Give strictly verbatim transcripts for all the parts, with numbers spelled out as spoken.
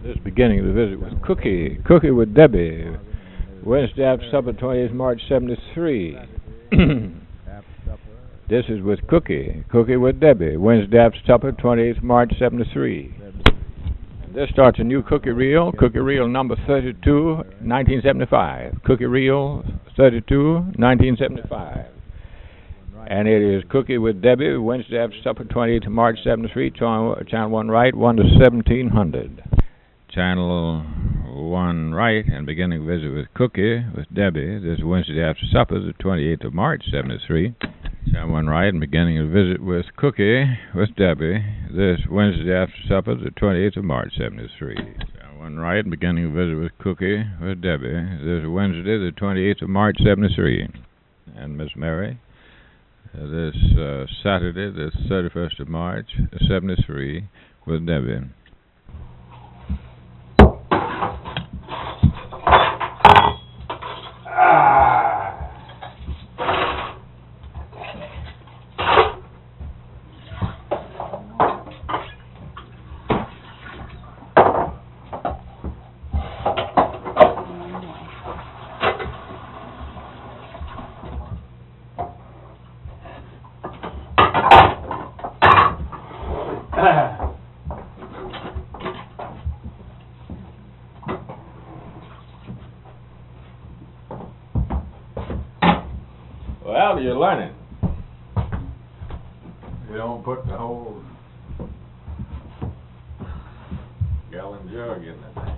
This beginning of the visit was Cookie, Cookie with Debbie. Wednesday after supper, twenty-eighth of March, seventy-three. This is with Cookie, Cookie with Debbie. Wednesday after supper, twenty-eighth of March, seventy-three. This starts a new cookie reel, cookie reel number thirty-two, nineteen seventy-five. Cookie reel thirty-two, nineteen seventy-five. And it is Cookie with Debbie, Wednesday after supper, twenty-eighth of March, seventy-three, channel, channel one right, one to seventeen hundred. Channel one right, and beginning visit with Cookie with Debbie. This Wednesday after supper, the twenty-eighth of March, seventy-three. Channel one right, and beginning a visit with Cookie with Debbie. This Wednesday after supper, the twenty-eighth of March, seventy-three. Channel one right, and beginning a visit with Cookie with Debbie. This Wednesday, the twenty-eighth of March, seventy-three. And Miss Mary, uh, this uh, Saturday, the thirty-first of March, seventy-three, with Debbie. Well, you're learning. You don't put the whole gallon jug in the thing.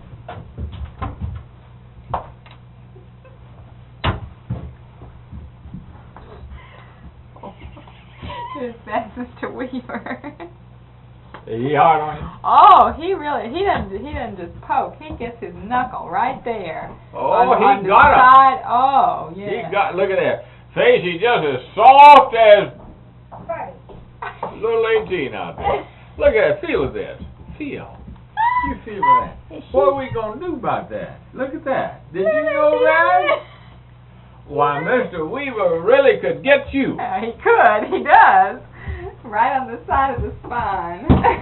That's Mister Weaver. Is he hard on you? Oh, he really, he doesn't, he doesn't just poke. He gets his knuckle right there. Oh, on, he on the got side. Oh, yeah. He got, look at that. Face, he's just as soft as little eighteen out there. Look at that. Feel this. Feel. You feel that. What are we going to do about that? Look at that. Did you know that? Why, Mister Weaver really could get you. Uh, he could. He does. Right on the side of the spine.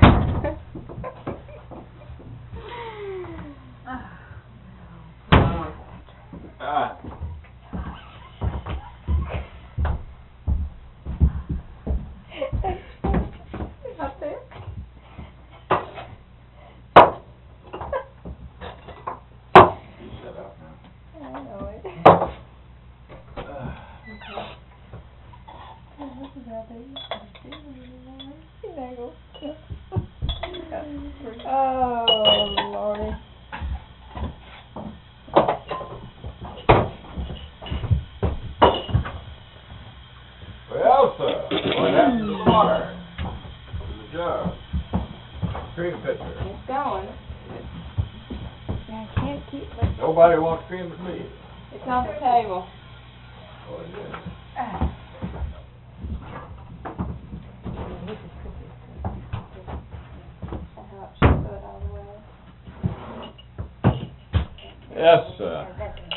uh, Up there. Shut up now. I know it. Oh, Lordy. Well, sir, what happened to the water? To the jug? Cream pitcher. It's going. I can't keep it. Nobody wants cream but me. It's on the table. Oh, it is. Ah. Yes, sir.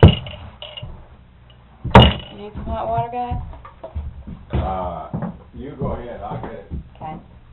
You need some hot water, guys? Uh, you go ahead. I'll get it. Okay.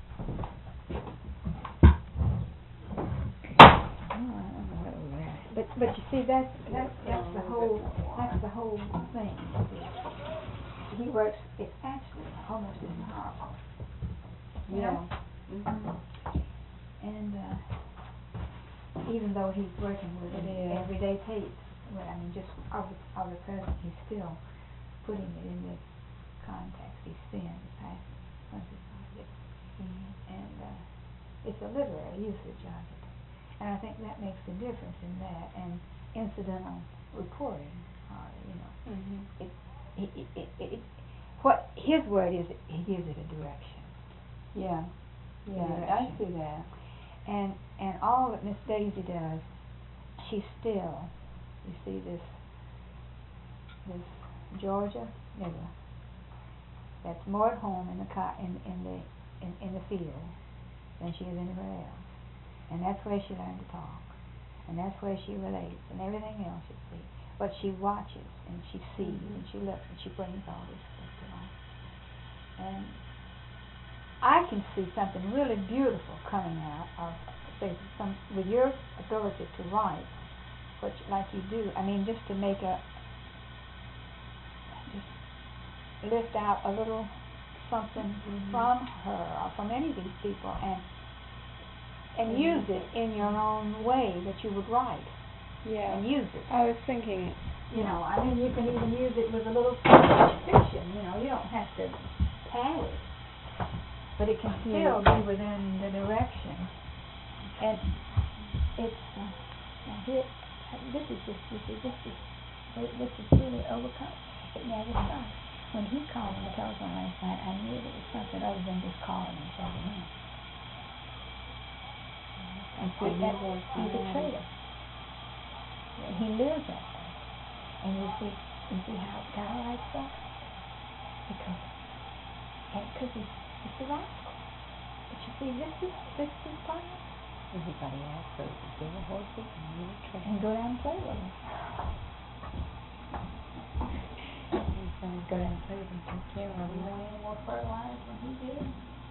But but you see that's that's that's the whole that's the whole thing. He works. It's actually almost impossible. You Yeah. know? Mm-hmm. And uh, even though he's working with It an is. everyday tapes, well, I mean, just of the, of the present, he's still putting it in this context. He's seeing the past, once it's on it. And uh, it's a literary usage of it. And I think that makes a difference in that and incidental recording. Uh, you know, Mm-hmm. it, it, it, it, it, what his word is, he gives it a direction. Yeah. Yeah, I see that. And and all that Miss Daisy does, she still, you see this this Georgia nigger that's more at home in the co- in in the in, in the field than she is anywhere else, and that's where she learned to talk, and that's where she relates, and everything else you see. But she watches and she sees Mm-hmm. and she looks and she brings all this stuff to life, and I can see something really beautiful coming out of say some with your ability to write, which like you do. I mean, just to make a just lift out a little something mm-hmm. from her or from any of these people, and and mm-hmm. use it in your own way that you would write. Yeah. And use it. I was thinking. You know, I mean, you can even use it with a little fiction. You know, you don't have to pad it, but it can still yeah. be within the direction. And it's uh, now here. This is just this is this is this is really overcome. It never stops. When he called on the telephone last night, I knew there was something other than just calling and checking in. And see, that he's a traitor. He lives that way. And you see, you see how it kind of lights up? Because, and because he's, he's a rascal. But you see, this is, this is part of it. Everybody else goes to get a horses and you and go down and play with them. He's going to go down and play with them, take care of them. You know any more fertilized than he did?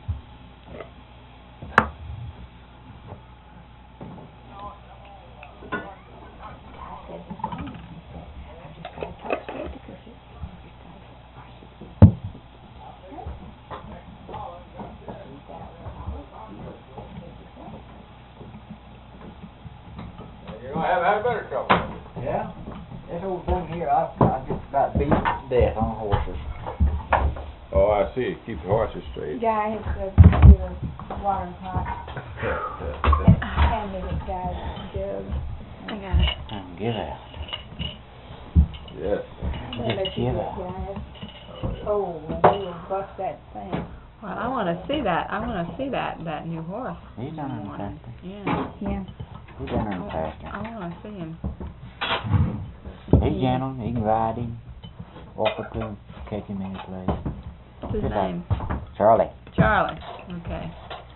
Yeah, this old thing here, I, I just about beat to death on horses. Oh, I see. Keep the horses straight. Guy has a computer water pot. And handed it, guys, jug. I got it. And give out. Yes. Just give out. Guys. Oh, and he will bust that thing. Well, I want to see that. I want to see that that new horse. He's down in the pasture. Yeah. Yeah. He's down in the pasture. I want to see him. He's gentle. He can ride him. Walk up to him, catch him any place. What's his Just name? like Charlie. Charlie. Okay.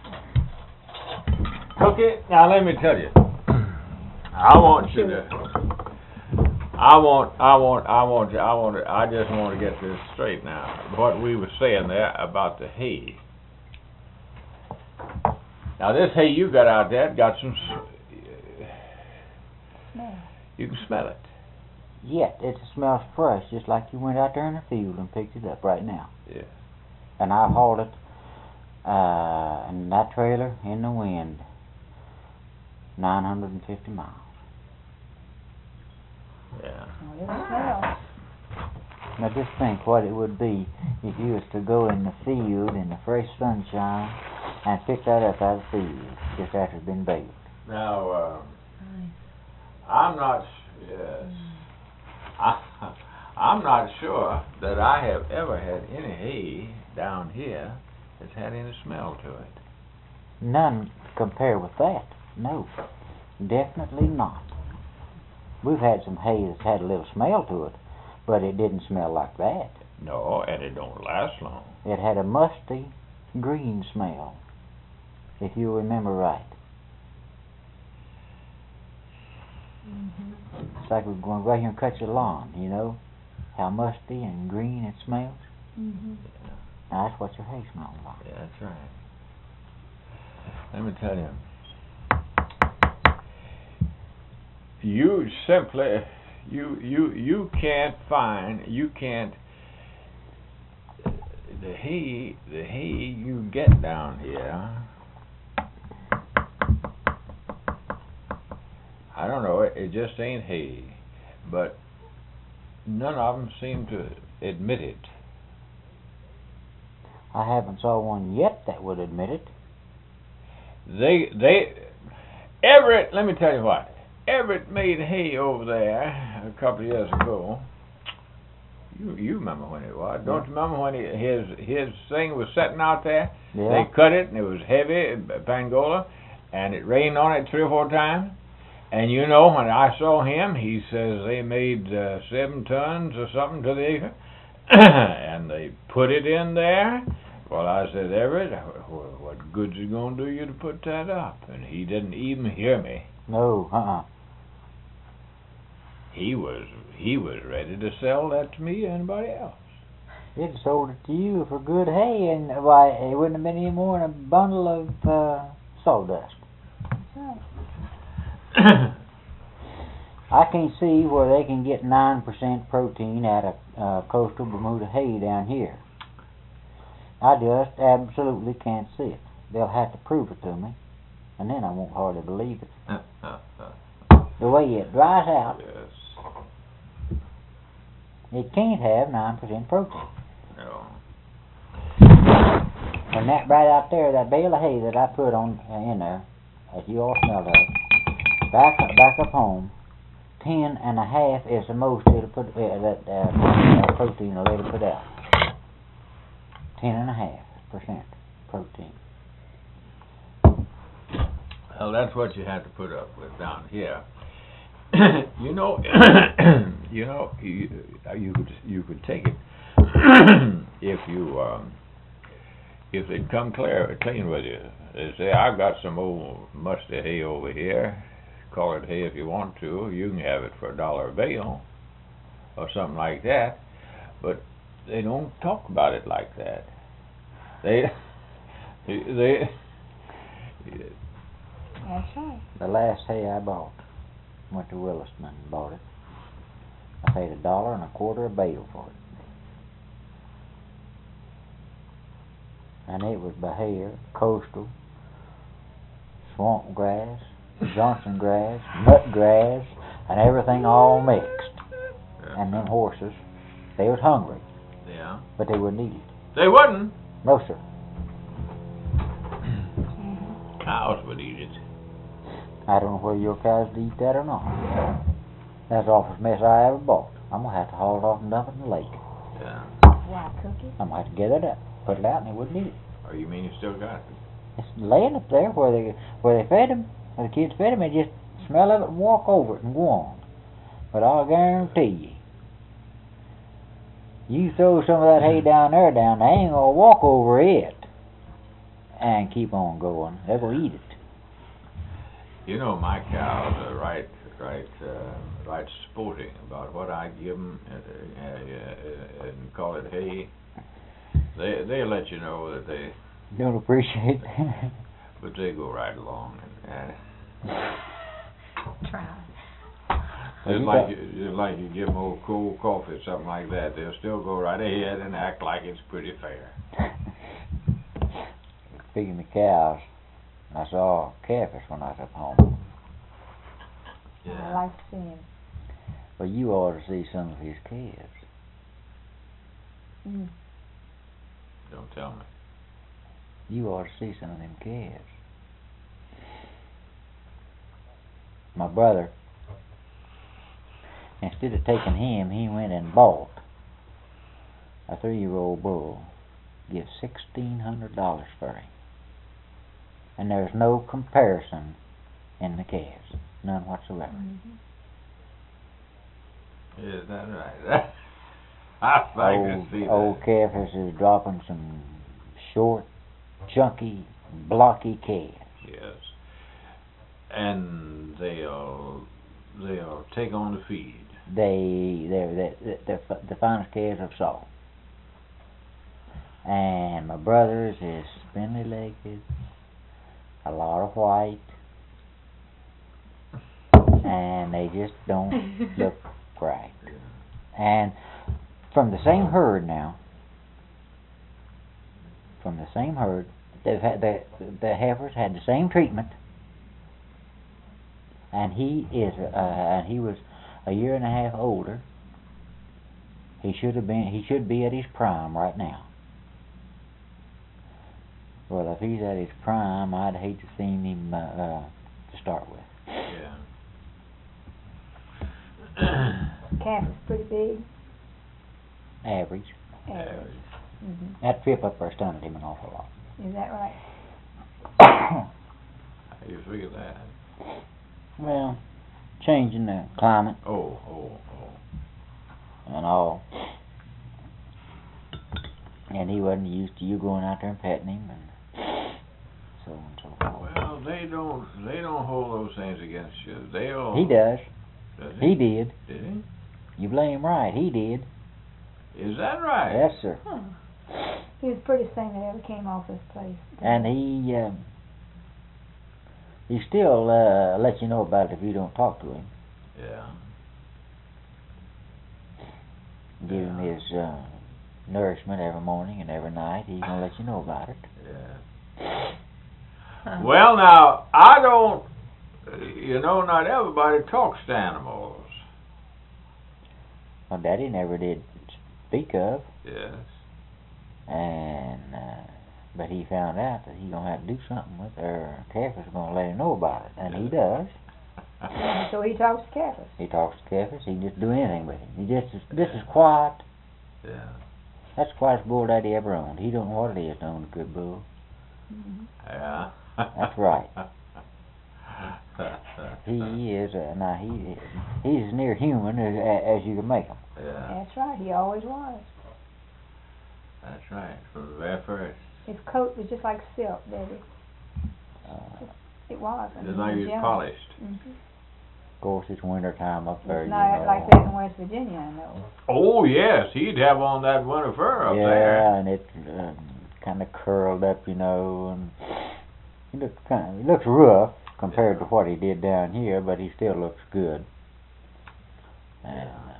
Okay, now let me tell you. I want you to. I want. I want. I want. I want. To, I just want to get this straight now. What we were saying there about the hay. Now this hay you got out there got some. Smell. You can smell it. Yeah, it smells fresh, just like you went out there in the field and picked it up right now. Yeah. And I hauled it uh, in that trailer in the wind, nine hundred fifty miles. Yeah. Well, it smells. Now just think what it would be if you was to go in the field in the fresh sunshine and pick that up out of the field just after it's been baked. Now, um, I'm not. Yes. I, I'm not sure that I have ever had any hay down here that's had any smell to it. None compare with that. No, definitely not. We've had some hay that's had a little smell to it, but it didn't smell like that. No, and it don't last long. It had a musty green smell, if you remember right. Mm-hmm. It's like we're going right here and cut your lawn, you know, how musty and green it smells. Mm-hmm. Now that's what your hay smells like. Yeah, that's right. Let me tell you. You simply, you you you can't find, you can't. The hay, the hay you get down here. I don't know, it, it just ain't hay, but none of them seem to admit it. I haven't saw one yet that would admit it. They, they, Everett, let me tell you what, Everett made hay over there a couple of years ago. You you remember when it was, don't you remember when he, his his thing was sitting out there? Yeah. They cut it and it was heavy, Pangola, and it rained on it three or four times. And you know, when I saw him, he says they made uh, seven tons or something to the acre, and they put it in there. Well, I said, Everett, what good's it going to do you to put that up? And he didn't even hear me. No, uh-uh. He was he was ready to sell that to me or anybody else. It sold it to you for good hay, and why, it wouldn't have been any more than a bundle of uh, sawdust. right. I can see where they can get nine percent protein out of uh, coastal Bermuda hay down here. I just absolutely can't see it. They'll have to prove it to me, and then I won't hardly believe it. The way it dries out, Yes. it can't have nine percent protein. No. And that right out there, that bale of hay that I put on uh, in there, that you all smelled of, back up, back up home, ten and a half is the most it'll put uh, that uh, uh, protein will ever put out. Ten and a half percent protein. Well, that's what you have to put up with down here. you know, you know, you, you could you could take it if you um, if they'd come clear clean with you. They say, I've got some old musty hay over here. Call it hay if you want to. You can have it for a dollar a bale or something like that. But they don't talk about it like that. They they. That's right. The last hay I bought, went to Williston and bought it. I paid a dollar and a quarter a bale for it. And it was Bahia, coastal, swamp grass, Johnson grass, nut grass, and everything all mixed. And them horses, they was hungry, Yeah. but they wouldn't eat it. They wouldn't. No, sir. Cows would eat it. I don't know whether your cows eat that or not. That's the awfulest mess I ever bought. I'm going to have to haul it off and dump it in the lake. Yeah. Why, Cookie? I'm going to have to get it up, put it out, and they wouldn't eat it. Or you mean you still got it? It's laying up there where they where they fed them, where the kids fed them. They just smell of it and walk over it and go on. But I'll guarantee you, you throw some of that hay down there, down there, they ain't gonna walk over it and keep on going. They're gonna eat it. You know, my cows are right, right, uh, right sporting about what I give them uh, uh, uh, and call it hay. They they let you know that they, Don't appreciate it. but they go right along and. Uh, Try. Just like you, just like you give them old cold coffee or something like that, they'll still go right ahead and act like it's pretty fair. Speaking of cows, I saw Caiaphas when I was up home. I like to see him. Well, you ought to see some of his calves. Mm. Don't tell me. You ought to see some of them calves. My brother, instead of taking him, he went and bought a three-year-old bull. Give sixteen hundred dollars for him. And there's no comparison in the calves. None whatsoever. Mm-hmm. Is that right? I'd like old, to see old that. Caiaphas is dropping some short, chunky, blocky calves. Yes. And they'll they'll take on the feed. They they're they're, they're the finest calves I've saw. And my brother's is spindly legged, a lot of white, and they just don't look right. And from the same herd now, from the same herd, they've had the the heifers had the same treatment, and he is uh, and he was a year and a half older. He should have been he should be at his prime right now. Well, if he's at his prime, I'd hate to see him uh, uh, to start with. Yeah. Calf is pretty big. Average. Average. Mm-hmm. That trip up there stunted him an awful lot. Is that right? How do you figure that? Well, changing the climate Oh, oh, oh. and all. And he wasn't used to you going out there and petting him and so on and so forth. Well, they don't they don't hold those things against you. They'll. He does. Does He did. Did he? You blame right. He did. Is that right? Yes, sir. Huh. He was the prettiest thing that ever came off this place. And he, um, he still uh, let you know about it if you don't talk to him. Yeah. Give him Yeah. his uh, nourishment every morning and every night. He's gonna let you know about it. Yeah. Well, now, I don't, you know, not everybody talks to animals. Well, Daddy never did speak of, Yes. and uh, but he found out that he gonna have to do something with her. Cephas gonna let him know about it, and he does. So he talks to Cephas. He talks to Cephas. He can just do anything with him. He just is, this is quiet. Yeah. That's the quietest bull Daddy ever owned. He don't know what it is to own a good bull. Mm-hmm. Yeah. That's right. He is uh, now he he's as near human as as you can make him. Yeah. That's right. He always was. That's right. From the very first. His coat was just like silk, Daddy. Uh, It was. when Just he like was he's young. polished. Mm-hmm. of course, it's winter time up there. It's You not know. like that in West Virginia, I know. Oh, yes. He'd have on that winter fur up yeah, there. and it um, kind of curled up, you know, and he looks kind of, he looks rough compared Yeah. to what he did down here, but he still looks good. And Yeah. uh,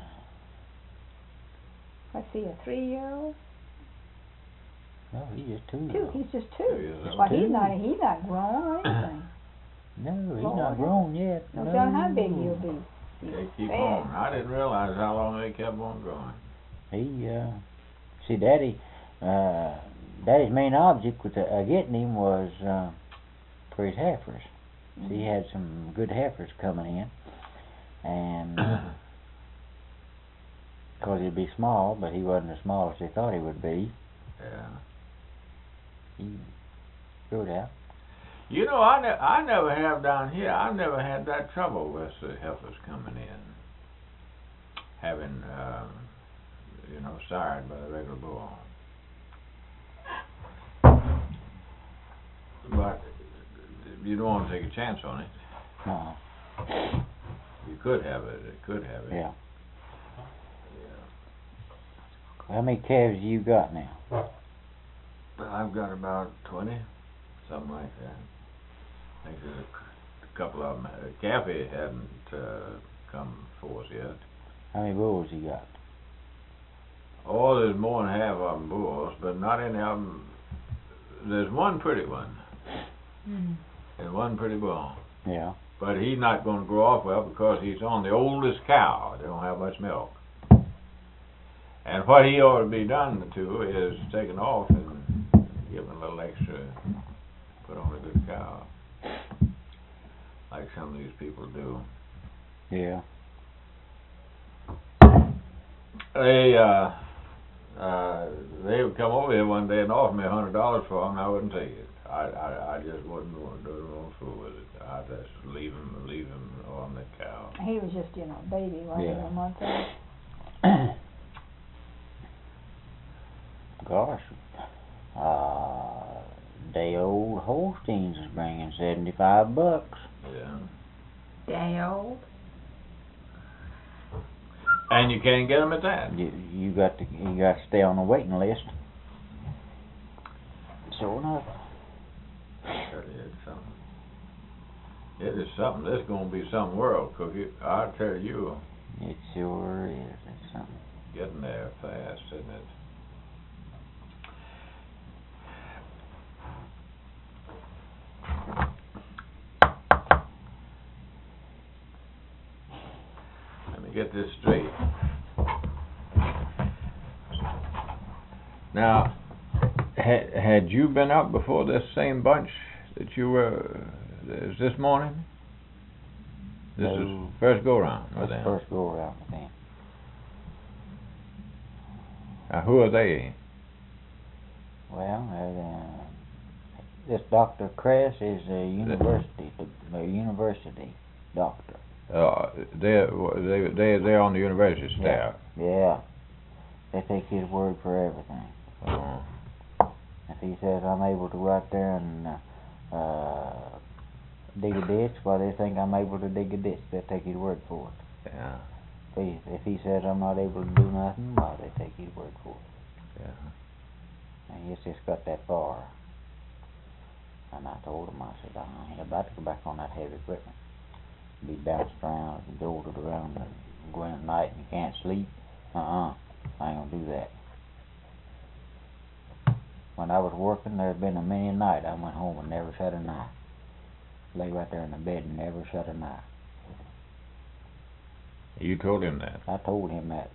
Let's see, a three-year-old? no, he's just two. Two. He's just two. Two years old. Well, he's Two. not. He's not grown or anything. No, he's Lord, not grown yet. No no. telling how big he'll be. He's They keep fed. on. I didn't realize how long they kept on growing. He, uh, see, Daddy, uh, Daddy's main object with uh, getting him was uh, for his heifers. Mhm. See, he had some good heifers coming in, and because he'd be small, but he wasn't as small as they thought he would be. Yeah. He threw it out. You know, I, ne- I never have down here, I never had that trouble with the heifers coming in. Having, um, you know, sired by the regular bull. But you don't want to take a chance on it. No. You could have it, it could have it. Yeah. Yeah. How many calves you got now? Well, I've got about twenty, something like that. I think there's a, c- a couple of them. Uh, Kathy hadn't uh, come forth yet. How many bulls you got? Oh, there's more than half of them bulls, but not any of them. There's one pretty one, Mm. and one pretty bull. Yeah. But he's not going to grow off well because he's on the oldest cow. They don't have much milk. And what he ought to be done to is taken off and given a little extra, put on a good cow, like some of these people do. Yeah. They uh, uh, they would come over here one day and offer me a hundred dollars for them, and I wouldn't take it. I I, I just wouldn't want to do fool with it. I just leave him leave him on the cow. He was just, you know, baby, wasn't he, Yeah. a month old? Gosh, uh, day old Holsteins is bringing seventy-five bucks. Yeah. Day old? And you can't get them at that. You you got to you got to stay on the waiting list. Sure enough. That is something. It is something. This is going to be some world, Cookie. I tell you, It sure is. It's something. getting there fast, isn't it? Let me get this straight. Now, had had you been up before this same bunch that you were? Is this morning? This No. is first go round with That's them. first go around with them. Now, who are they? Well, uh, this Doctor Kress is a university a university doctor. Uh, they they they they're on the university staff. Yeah. They take his word for everything. Oh. If he says I'm able to go out there and uh, uh, dig a ditch, well, they think I'm able to dig a ditch. They take his word for it. Yeah. If he, if he says I'm not able to do nothing, well, they take his word for it. Yeah. And he's just got that far. And I told him, I said, I ain't about to go back on that heavy equipment. Be bounced around and jolted around and go in at night and you can't sleep. Uh-uh, I ain't gonna do that. When I was working, there had been a many a night I went home and never shut an eye. Lay right there in the bed and never shut an eye. You told him that? I told him that.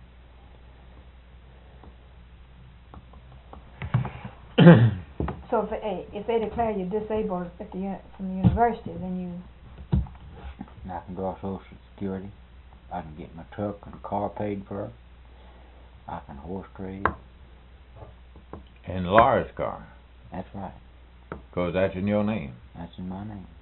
So if they, if they declare you disabled at the uni- from the university, then you I can draw Social Security. I can get my truck and car paid for. I can horse trade. In Laura's car? That's right. Because that's in your name? That's in my name.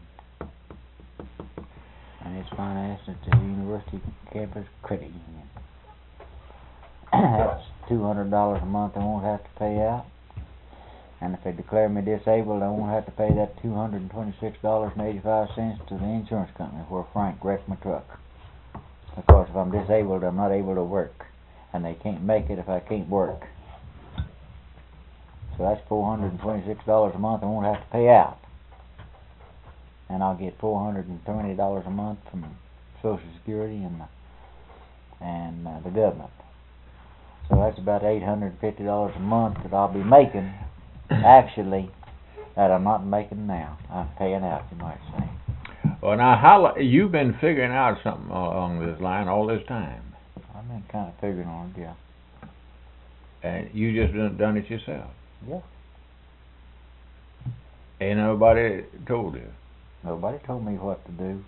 And it's financed at the University Campus Credit Union. That's two hundred dollars a month I won't have to pay out. And if they declare me disabled, I won't have to pay that two hundred twenty-six dollars and eighty-five cents to the insurance company where Frank wrecked my truck. Of course, if I'm disabled, I'm not able to work. And they can't make it if I can't work. So that's four hundred twenty-six dollars a month I won't have to pay out. And I'll get four hundred twenty dollars a month from Social Security and the, and uh, the government. So that's about eight hundred fifty dollars a month that I'll be making, actually, that I'm not making now. I'm paying out, you might say. Well, now, how lo- you've been figuring out something along this line all this time? I've been kind of figuring on it, yeah. And you just done, done it yourself? Yeah. Ain't nobody told you? Nobody told me what to do.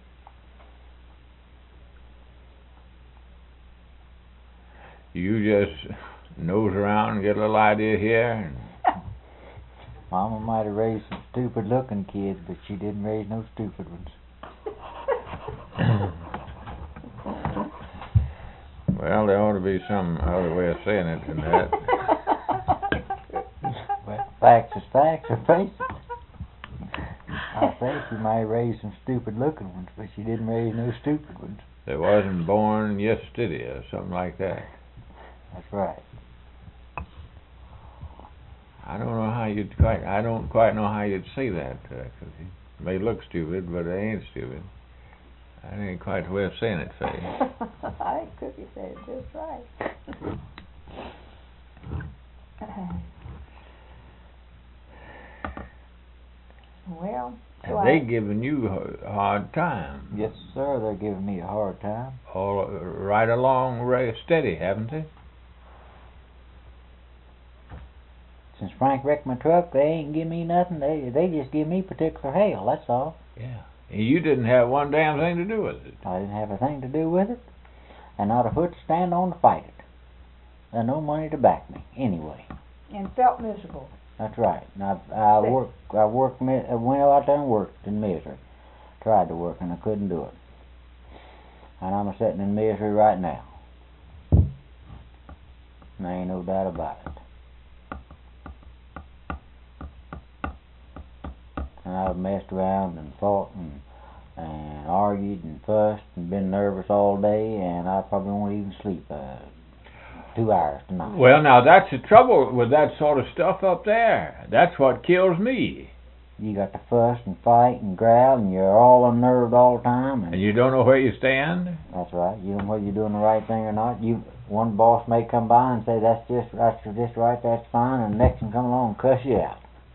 You just nose around and get a little idea here? And Mama might have raised some stupid-looking kids, but she didn't raise no stupid ones. well, there ought to be some other way of saying it than that. Well, facts is facts, or face it. I say she might have raised some stupid-looking ones, but she didn't raise no stupid ones. They wasn't born yesterday or something like that. That's right. I don't know how you'd quite, I don't quite know how you'd say that, uh 'cause it may look stupid, but it ain't stupid. That ain't quite the way of saying it, Faye. I think Cookie said it just right. Well, so And they I, giving you a hard time. Yes, sir, they're giving me a hard time. All right along, right steady, haven't they? Since Frank wrecked my truck, they ain't give me nothing. They they just give me particular hell, that's all. Yeah. And you didn't have one damn thing to do with it. I didn't have a thing to do with it, and not a foot to stand on to fight it. And no money to back me, anyway. and felt miserable. That's right. And I, I worked, I worked, mi- I went out there and worked in misery. Tried to work, and I couldn't do it. And I'm sitting in misery right now. And there ain't no doubt about it. And I've messed around and fought and and argued and fussed and been nervous all day, and I probably won't even sleep uh, two hours tonight. Well, now, that's the trouble with that sort of stuff up there. That's what kills me. You got to fuss and fight and growl, and you're all unnerved all the time. And And you don't know where you stand? that's right. You don't know whether you're doing the right thing or not. You one boss may come by and say that's just that's just right, that's fine, and the next one come along and cuss you out.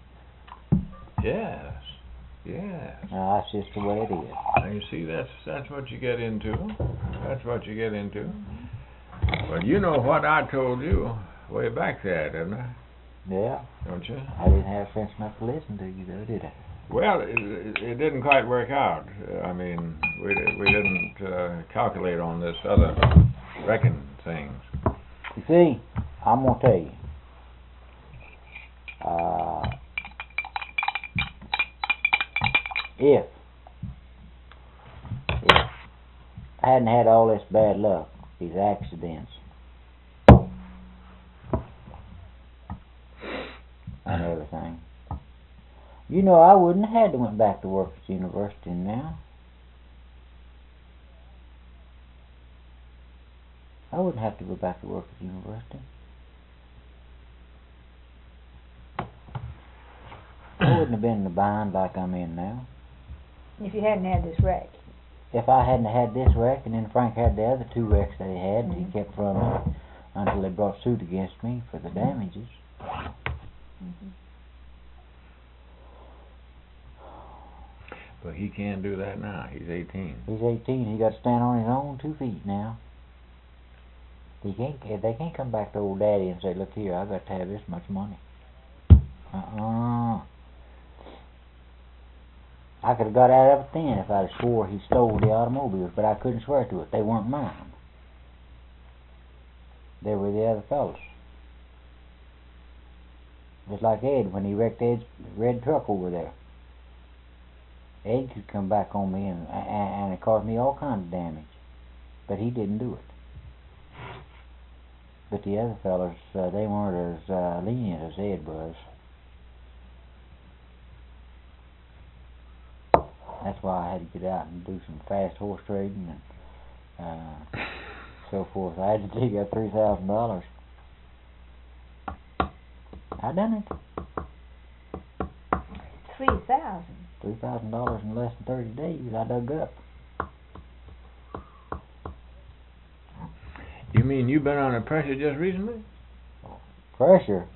Yes. Yes. Now, that's just the way it is. Now, you see, that's that's what you get into. That's what you get into. But you know what I told you way back there, didn't I? Yeah. Don't you? I didn't have sense enough to listen to you, though, did I? Well, it, it, it didn't quite work out. Uh, I mean, we we didn't uh, calculate on this other reckon things. You see, I'm gonna tell you. Uh, if if I hadn't had all this bad luck, these accidents, and everything, you know, I wouldn't have had to went back to work at the university now. I wouldn't have to go back to work at the university. I wouldn't have been in the bind like I'm in now. If you hadn't had this wreck. If I hadn't had this wreck, and then Frank had the other two wrecks that he had, and Mhm. he kept from me until they brought suit against me for the damages. Mhm. But he can't do that now. He's eighteen. He's eighteen. He got to stand on his own two feet now. He can't. They can't come back to old daddy and say, "Look here, I got to have this much money." Uh-uh. I could have got out of it then if I'd swore he stole the automobiles, but I couldn't swear to it. They weren't mine. They were the other fellas. Just like Ed when he wrecked Ed's red truck over there. Ed could come back on me and, and, and it caused me all kinds of damage, but he didn't do it. But the other fellas, uh, they weren't as uh, lenient as Ed was. That's why I had to get out and do some fast horse trading and uh, so forth. I had to dig up three thousand dollars. I done it. Three thousand. Three thousand dollars in less than thirty days. I dug up. You mean you've been under pressure just recently? Pressure.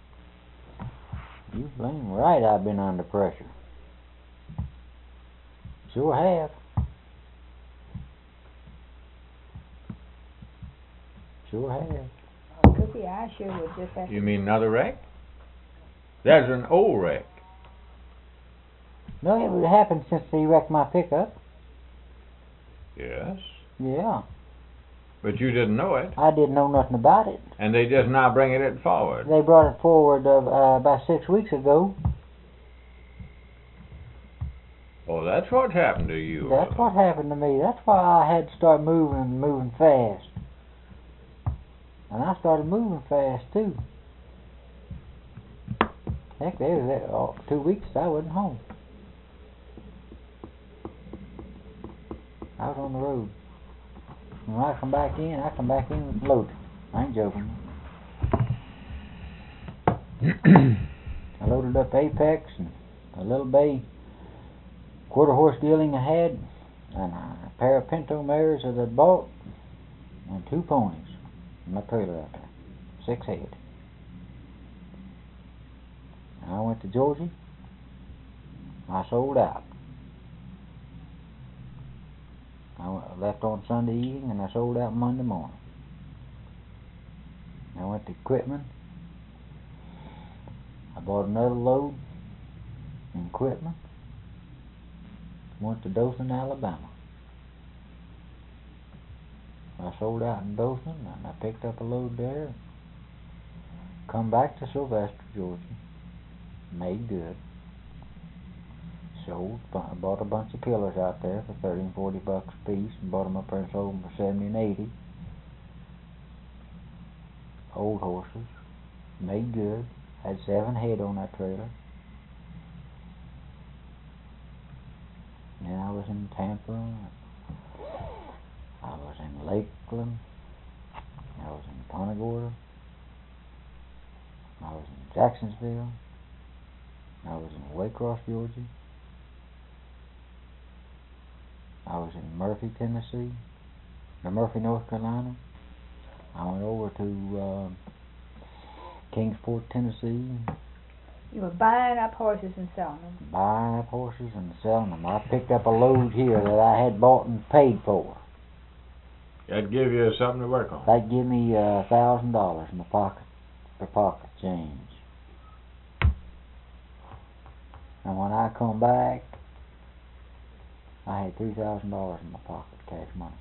You blame right. I've been under pressure. Sure have. Sure have. Oh, Cookie, I sure would just have You to. mean another wreck? That's an old wreck. No, it would happen since he wrecked my pickup. Yes. Yeah. But you didn't know it, I didn't know nothing about it. and they just now bringing it forward. They brought it forward uh, uh, about six weeks ago. Oh, that's what happened to you. That's what happened to me. That's why I had to start moving and moving fast. And I started moving fast too. Heck, there was uh, oh, two weeks I wasn't home. I was on the road. When I come back in, I come back in with loaded. I ain't joking. I loaded up Apex and a little bay quarter horse dealing I had, and a pair of pinto mares that I'd bought, and two ponies in my trailer out there, six head. And I went to Georgia. I sold out. I went, left on Sunday evening and I sold out Monday morning. I went to Quitman. I bought another load in Quitman. Went to Dothan, Alabama. I sold out in Dothan and I picked up a load there. Come back to Sylvester, Georgia. Made good. Sold. Bought a bunch of killers out there for thirty and forty bucks a piece, and bought them up there and sold them for seventy and eighty. Old horses. Made good. Had seven head on that trailer. Then I was in Tampa. I was in Lakeland. I was in Punta Gorda. I was in Jacksonville. I was in Waycross, Georgia. I was in Murphy, Tennessee. Or Murphy, North Carolina. I went over to uh, Kingsport, Tennessee. You were buying up horses and selling them. Buying up horses and selling them. I picked up a load here that I had bought and paid for. That'd give you something to work on. That'd give me a thousand dollars in my pocket for pocket change. And when I come back, I had three thousand dollars in my pocket, cash money.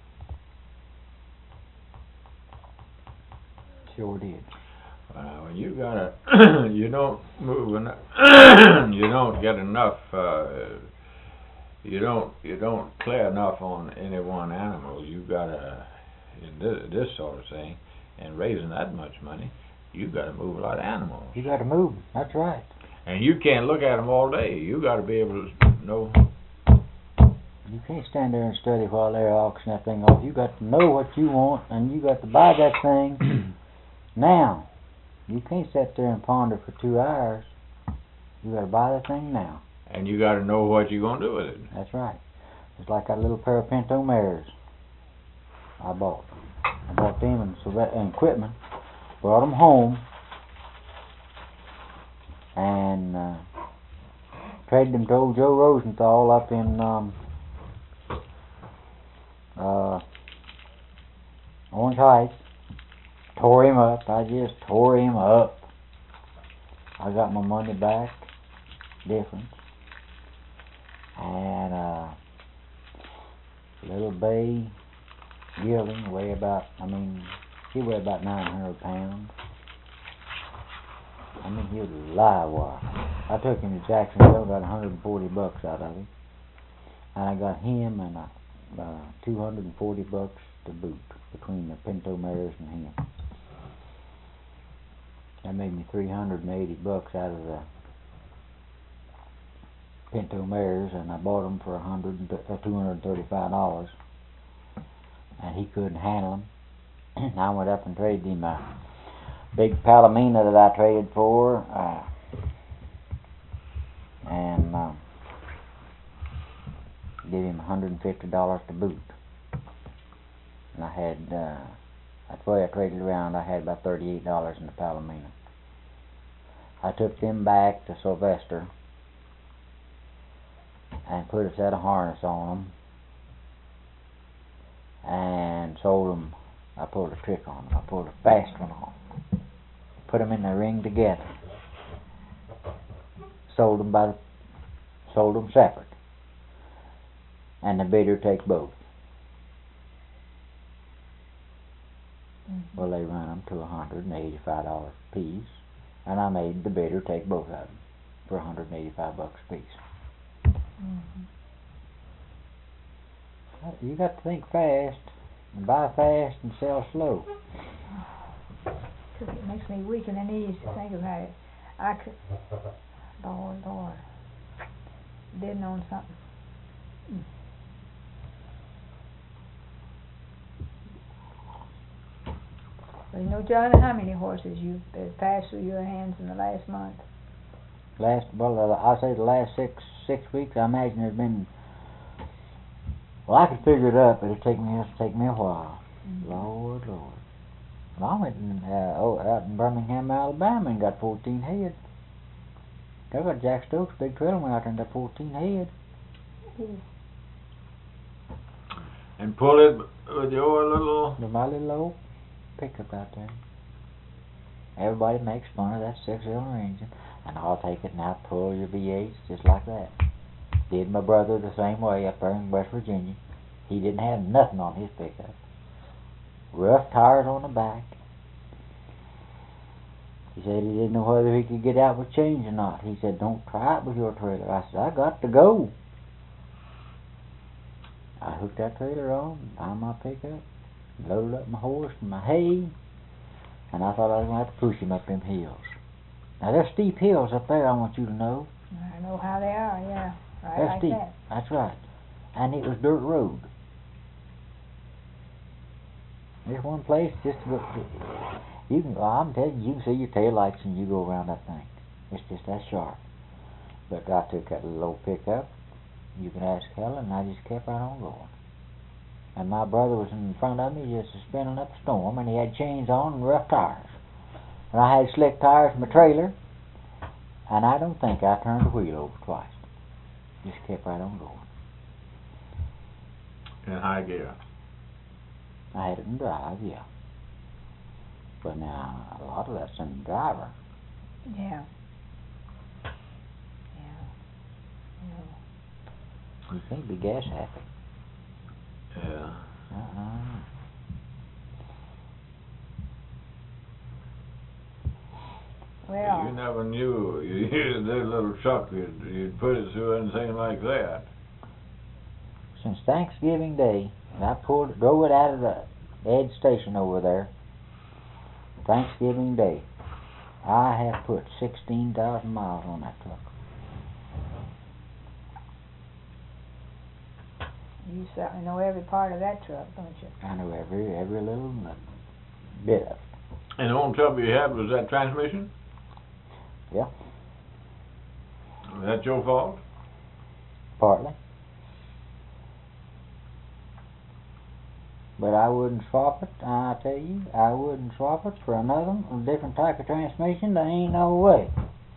Sure did. Uh, when you got a, you don't move enough, you don't get enough, uh, you don't, you don't clear enough on any one animal. You gotta, in this, this sort of thing, and raising that much money, you gotta move a lot of animals. You got to move 'em. That's right. And you can't look at them all day. You gotta be able to know. You can't stand there and study while they're auctioning that thing off. You got to know what you want, and you got to buy that thing now. You can't sit there and ponder for two hours. You gotta buy the thing now. And you got to know what you're going to do with it. That's right. It's like that little pair of Pinto mares I bought. I bought them and, Sylve- and equipment, brought them home, and uh, traded them to old Joe Rosenthal up in um, uh, Orange Heights. Tore him up. I just tore him up. I got my money back, difference. And uh, little bay gelding weigh about, I mean, he weighed about nine hundred pounds. I mean, he was a live wire. I took him to Jacksonville, got one hundred forty bucks out of him. And I got him and uh, uh, two hundred forty bucks to boot between the Pinto mares and him. That made me three hundred eighty bucks out of the Pinto mares, and I bought them for a hundred, uh, two hundred thirty-five dollars. And he couldn't handle them. I went up and traded him a big Palomino that I traded for, uh, and uh, gave him one hundred fifty dollars to boot. And I had, uh, that's the way I traded around, I had about thirty-eight dollars in the Palomino. I took them back to Sylvester and put a set of harness on them and sold them. I pulled a trick on them. I pulled a fast one on them. Put them in the ring together. Sold them by the, sold them separate. And the bidder take both. Mm-hmm. Well, they run them to one hundred eighty-five dollars a piece, and I made the bidder take both of them for one hundred eighty-five bucks a piece. Mm-hmm. You got to think fast, and buy fast and sell slow. It makes me weak in the knees to think about it. I could, Lord, Lord, bidding on something. Mm. Well, you know, John, how many horses you've uh, passed through your hands in the last month? Last, well, uh, I say the last six six weeks. I imagine there's been. Well, I could figure it up, but it take me it'll take me a while. Mm-hmm. Lord, Lord. Well, I went in, uh, oh, out in Birmingham, Alabama, and got fourteen head. I got Jack Stokes' big trail out there and got fourteen head. Mm-hmm. And pull it with your little... With my little old pickup out there. Everybody makes fun of that six-cylinder engine, and I'll take it and I'll pull your V eights just like that. Did my brother the same way up there in West Virginia. He didn't have nothing on his pickup. Rough tires on the back. He said he didn't know whether he could get out with change or not. He said, don't try it with your trailer. I said, I got to go. I hooked that trailer on, found my pickup, loaded up my horse and my hay, and I thought I was going to have to push him up them hills. Now, there's steep hills up there, I want you to know. I know how they are, yeah. Right, They're like steep. that. That's right. And it was dirt road. There's one place just to go. You can go. I'm telling you, you can see your tail lights and you go around that thing. It's just that sharp. But I took that little old pickup. You can ask Helen, and I just kept right on going. And my brother was in front of me, just spinning up a storm, and he had chains on and rough tires. And I had slick tires in my trailer, and I don't think I turned the wheel over twice. Just kept right on going. In high gear. I had it in drive, yeah. But now, a lot of that's in the driver. Yeah. Yeah. Yeah. You can't be gas happy. Yeah. Uh-uh. Well, You never knew you used that little truck, you'd, you'd put it through anything like that. Since Thanksgiving Day, and I pulled it, drove it out of the Ed station over there, Thanksgiving Day, I have put sixteen thousand miles on that truck. you certainly know every part of that truck, don't you? I know every every little bit of it. And the only trouble you had was that transmission? Yeah. Is that your fault? Partly. But I wouldn't swap it, I tell you, I wouldn't swap it for another, a different type of transmission. There ain't no way.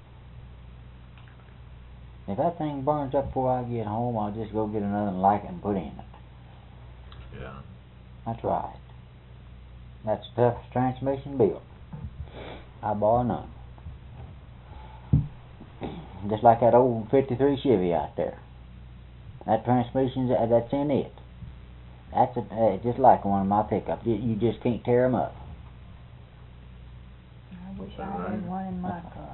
If that thing burns up before I get home, I'll just go get another one like it and put in it. Yeah. That's right. That's the toughest transmission built. I bar none. Just like that old fifty-three Chevy out there. That transmission, that's in it. That's a, uh, just like one of my pickups. You, you just can't tear them up. I wish I had one in my car.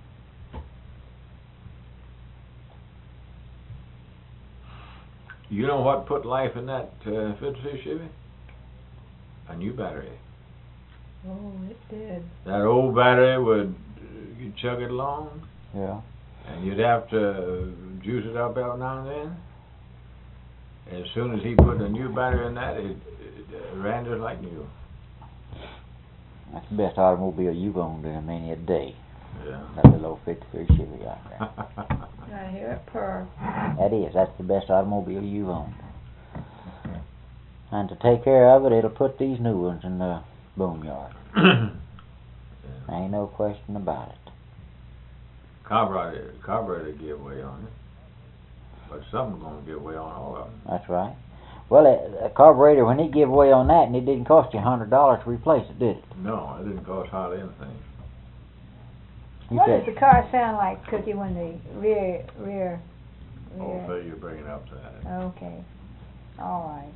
You know what put life in that uh, fifty-three Chevy? A new battery. Oh, it did. That old battery would uh, you'd chug it along, Yeah. and you'd have to juice it up every now and then. As soon as he put a new battery in that, it, it uh, ran just like new. That's the best automobile you've owned in many a day. Yeah. That little old fifty-three Chevy out there. I hear it purr. That is. That's the best automobile you've owned. And to take care of it, it'll put these new ones in the boneyard. Yeah. Ain't no question about it. Carburetor, carburetor give way on it, but something's gonna give way on all of them. That's right. Well, a, a carburetor, when it gave way on that, and it didn't cost you a hundred dollars to replace it, did it? No, it didn't cost hardly anything. You What said- does the car sound like, Cookie, when the rear, rear, Oh, rear? so you're bringing up that. Okay. All right.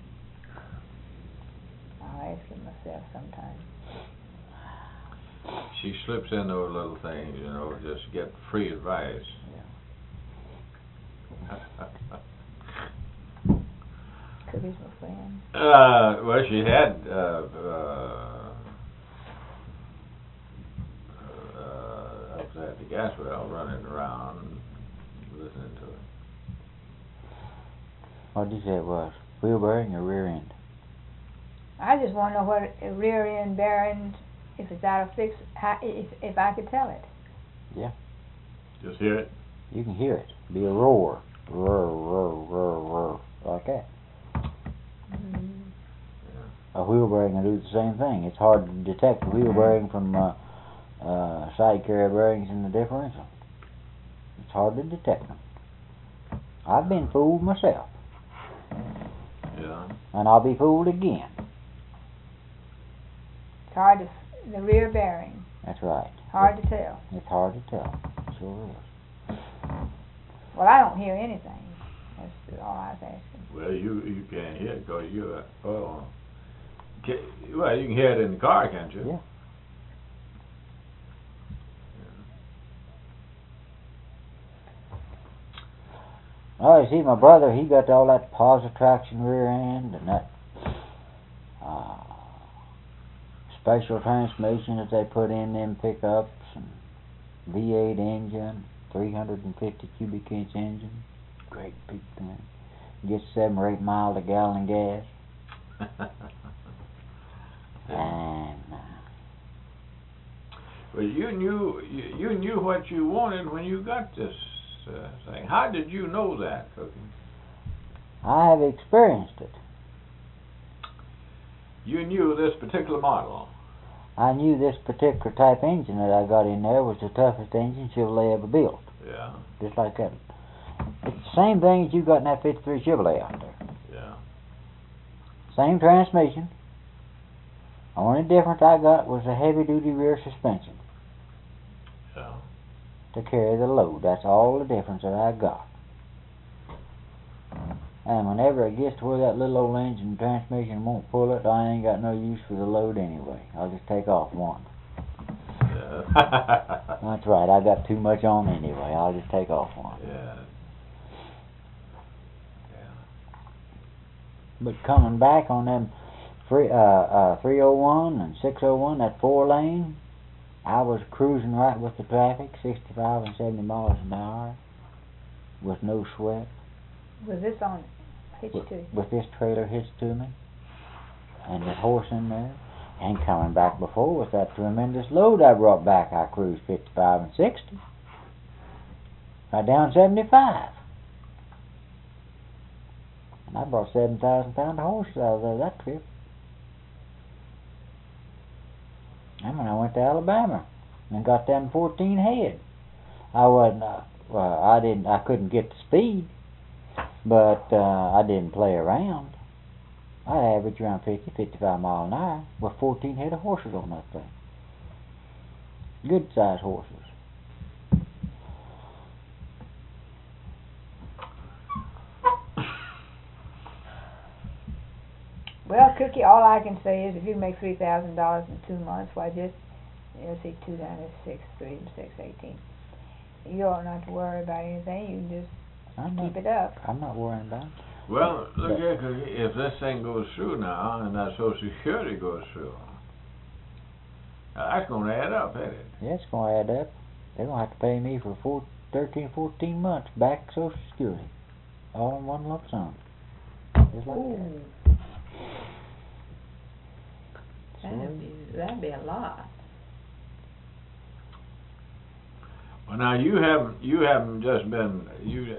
I'll ask it myself sometime. She slips in those little things, you know, just to get free advice. Cookie's my friend. uh, well, she had uh, uh, uh, up there at the gas well, running around, listening to it. What did you say it was? Wheel bearing or rear end? I just want to know what a rear end bearing, if it's out of fix, how, if if I could tell it. Just hear it. You can hear it. Be a roar. Roar, roar, roar, roar. Like that. Mm. A wheel bearing will do the same thing. It's hard to detect the wheel bearing from uh, uh, side carrier bearings in the differential. It's hard to detect them. I've been fooled myself. Yeah. And I'll be fooled again. It's hard to, f- the rear bearing, That's right. hard to tell. It's hard to tell. Sure is. Well, I don't hear anything. That's all I was asking. Well, you you can't hear it because you uh, oh. Can, well, you can hear it in the car, can't you? Yeah. Oh, you see, my brother, he got all that positive traction rear end and that uh, special transmission that they put in them pickups and V eight engine, three hundred fifty cubic inch engine, great big thing. Gets seven or eight miles a gallon of gas. And uh, Well, you knew you, you knew what you wanted when you got this uh, thing. How did you know that, Cookie? I have experienced it. You knew this particular model. I knew this particular type engine that I got in there was the toughest engine Chevrolet ever built. Yeah. Just like that. It's the same thing as you got in that fifty-three Chevrolet out there. Yeah. Same transmission. Only difference I got was a heavy-duty rear suspension Yeah. to carry the load. That's all the difference that I got. And whenever it gets to where that little old engine transmission won't pull it, I ain't got no use for the load anyway. I'll just take off one. Yeah. That's right. I got too much on anyway. I'll just take off one. Yeah. But coming back on them three, uh, uh, three oh one and six oh one, that four lane, I was cruising right with the traffic, sixty-five and seventy miles an hour, with no sweat, Was this on hitch with, to? with this trailer hitched to me, and the horse in there, and coming back before with that tremendous load I brought back, I cruised fifty-five and sixty. Right down seventy-five. And I brought seven thousand pound of horses out of there that trip. And when I went to Alabama and got them fourteen head, I wasn't, uh, well, I didn't, I couldn't get the speed, but uh, I didn't play around. I averaged around fifty, fifty-five mile an hour with fourteen head of horses on that thing. Good sized horses. Well, Cookie, all I can say is if you make three thousand dollars in two months, why just, let's see, two down is six, three and six, eighteen. You ought not to worry about anything. You can just I'm keep not, it up. I'm not worrying about it. Well, look here, Cookie, if this thing goes through now, and that Social Security goes through, now that's gonna add up, ain't it? Yeah, it's going to add up. They're going to have to pay me for four, thirteen, fourteen months back Social Security. All in one lump sum. Just like Ooh. that. That'd be, that'd be a lot. Well, now you haven't, you haven't just been, you,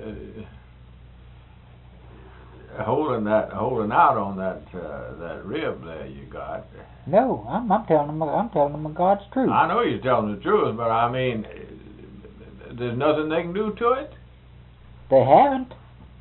uh, holding that, holding out on that, uh, that rib there you got. No, I'm, I'm telling them, I'm telling them God's truth. I know you're telling the truth, but I mean, there's nothing they can do to it? They haven't.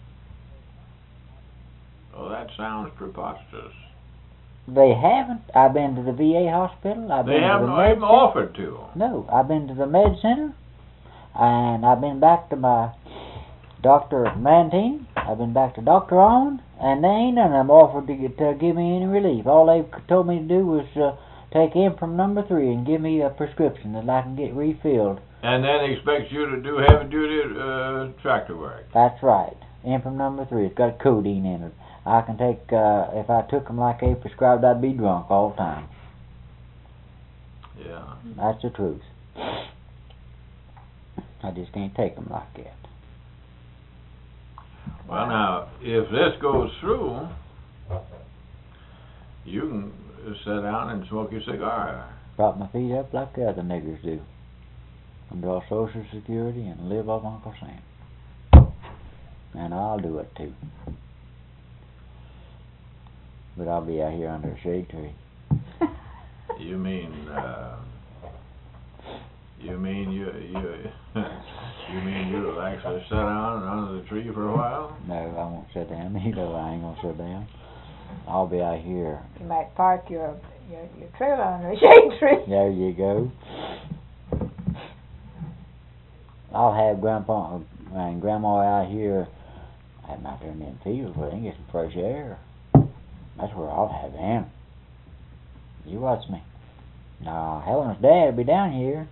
Oh, that sounds preposterous. They haven't. I've been to the V A hospital. I've They been haven't to the med even center. offered to. No, I've been to the med center, and I've been back to my Doctor Mantine. I've been back to Doctor Owen, and they ain't none of them offered to, get, to give me any relief. All they told me to do was uh, take Imprim number three and give me a prescription that I can get refilled. And then expect you to do heavy duty uh, tractor work. That's right. Imprim number three. It's got codeine in it. I can take, uh, if I took them like they prescribed, I'd be drunk all the time. Yeah. That's the truth. I just can't take them like that. Well, now, if this goes through, you can sit down and smoke your cigar. Prop my feet up like the other niggers do. And draw Social Security and live off Uncle Sam. And I'll do it too. But I'll be out here under a shade tree. You mean, uh, you mean you, you, you mean you'll actually sit down under the tree for a while? No, I won't sit down. You know I ain't gonna sit down. I'll be out here. You might park your your, your trailer under a shade tree. There you go. I'll have Grandpa and Grandma out here. I have them out there in them fields where they can get some fresh air. That's where I'll have them. You watch me. Now, Helen's dad will be down here.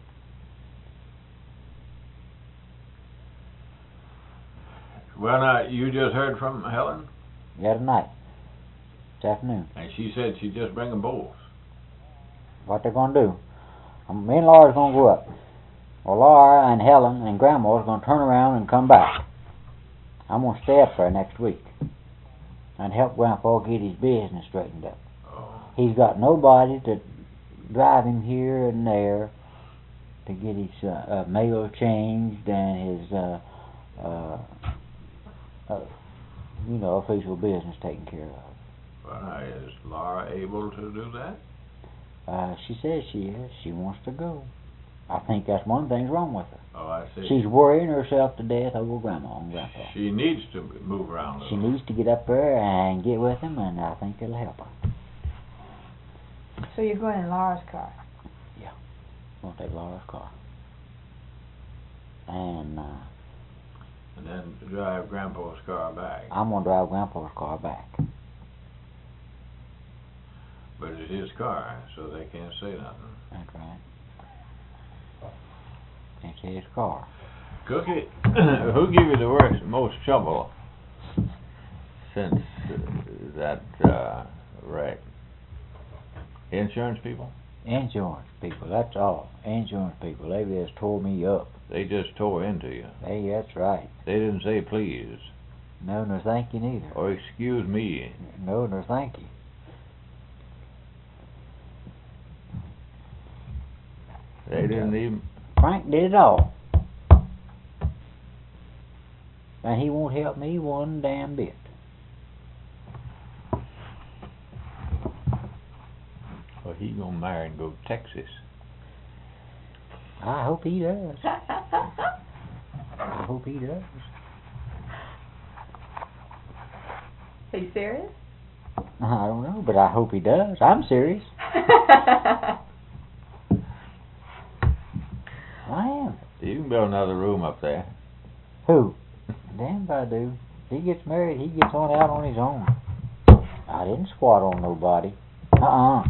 Well, now, you just heard from Helen, The other night. This afternoon. and she said she'd just bring them both. What they're going to do. Um, me and Laura's going to go up. Well, Laura and Helen and Grandma's going to turn around and come back. I'm going to stay up there next week and help Grandpa get his business straightened up. Oh. He's got nobody to drive him here and there to get his uh, uh, mail changed and his, uh, uh, uh, you know, official business taken care of. Well, is Laura able to do that? Uh, she says she is. She wants to go. I think that's one of the things wrong with her. Oh, I see. She's worrying herself to death over Grandma and Grandpa. She needs to move around a She little. needs to get up there and get with him, and I think it'll help her. So you're going in Laura's car. We'll take Laura's car. And uh, And then drive Grandpa's car back. I'm going to drive Grandpa's car back. But it's his car, so they can't say nothing. That's right. It's his car. Cookie, who give you the worst, most trouble since uh, that uh, wreck? Insurance people? Insurance people, that's all. Insurance people, they just tore me up. They just tore into you. Hey, that's right. They didn't say please, No, no thank you neither. or excuse me. No, no thank you. They didn't even... Frank did it all. And he won't help me one damn bit. Well, he gonna marry and go to Texas. I hope he does. I hope he does. Are you serious? I don't know, but I hope he does. I'm serious. I am. You can build another room up there. Who? Damn if I do. He gets married, he gets on out on his own. I didn't squat on nobody. Uh-uh.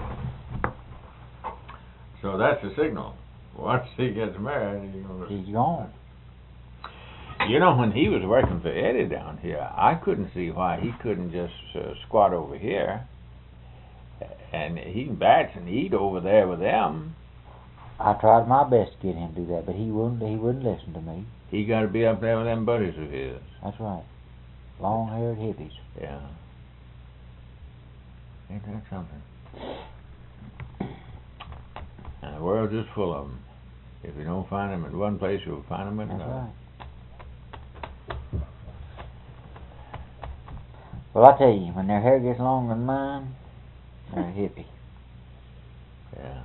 So that's the signal. Once he gets married, he's gonna... He's gone. You know, when he was working for Eddie down here, I couldn't see why he couldn't just uh, squat over here, and he can bats and eat over there with them. I tried my best to get him to do that, but he wouldn't. He wouldn't listen to me. He got to be up there with them buddies of his. That's right. Long-haired hippies. Yeah. Ain't that something? And the world's just full of them. If you don't find them at one place, you'll find them at That's another. right. Well, I tell you, when their hair gets longer than mine, they're a hippie. Yeah.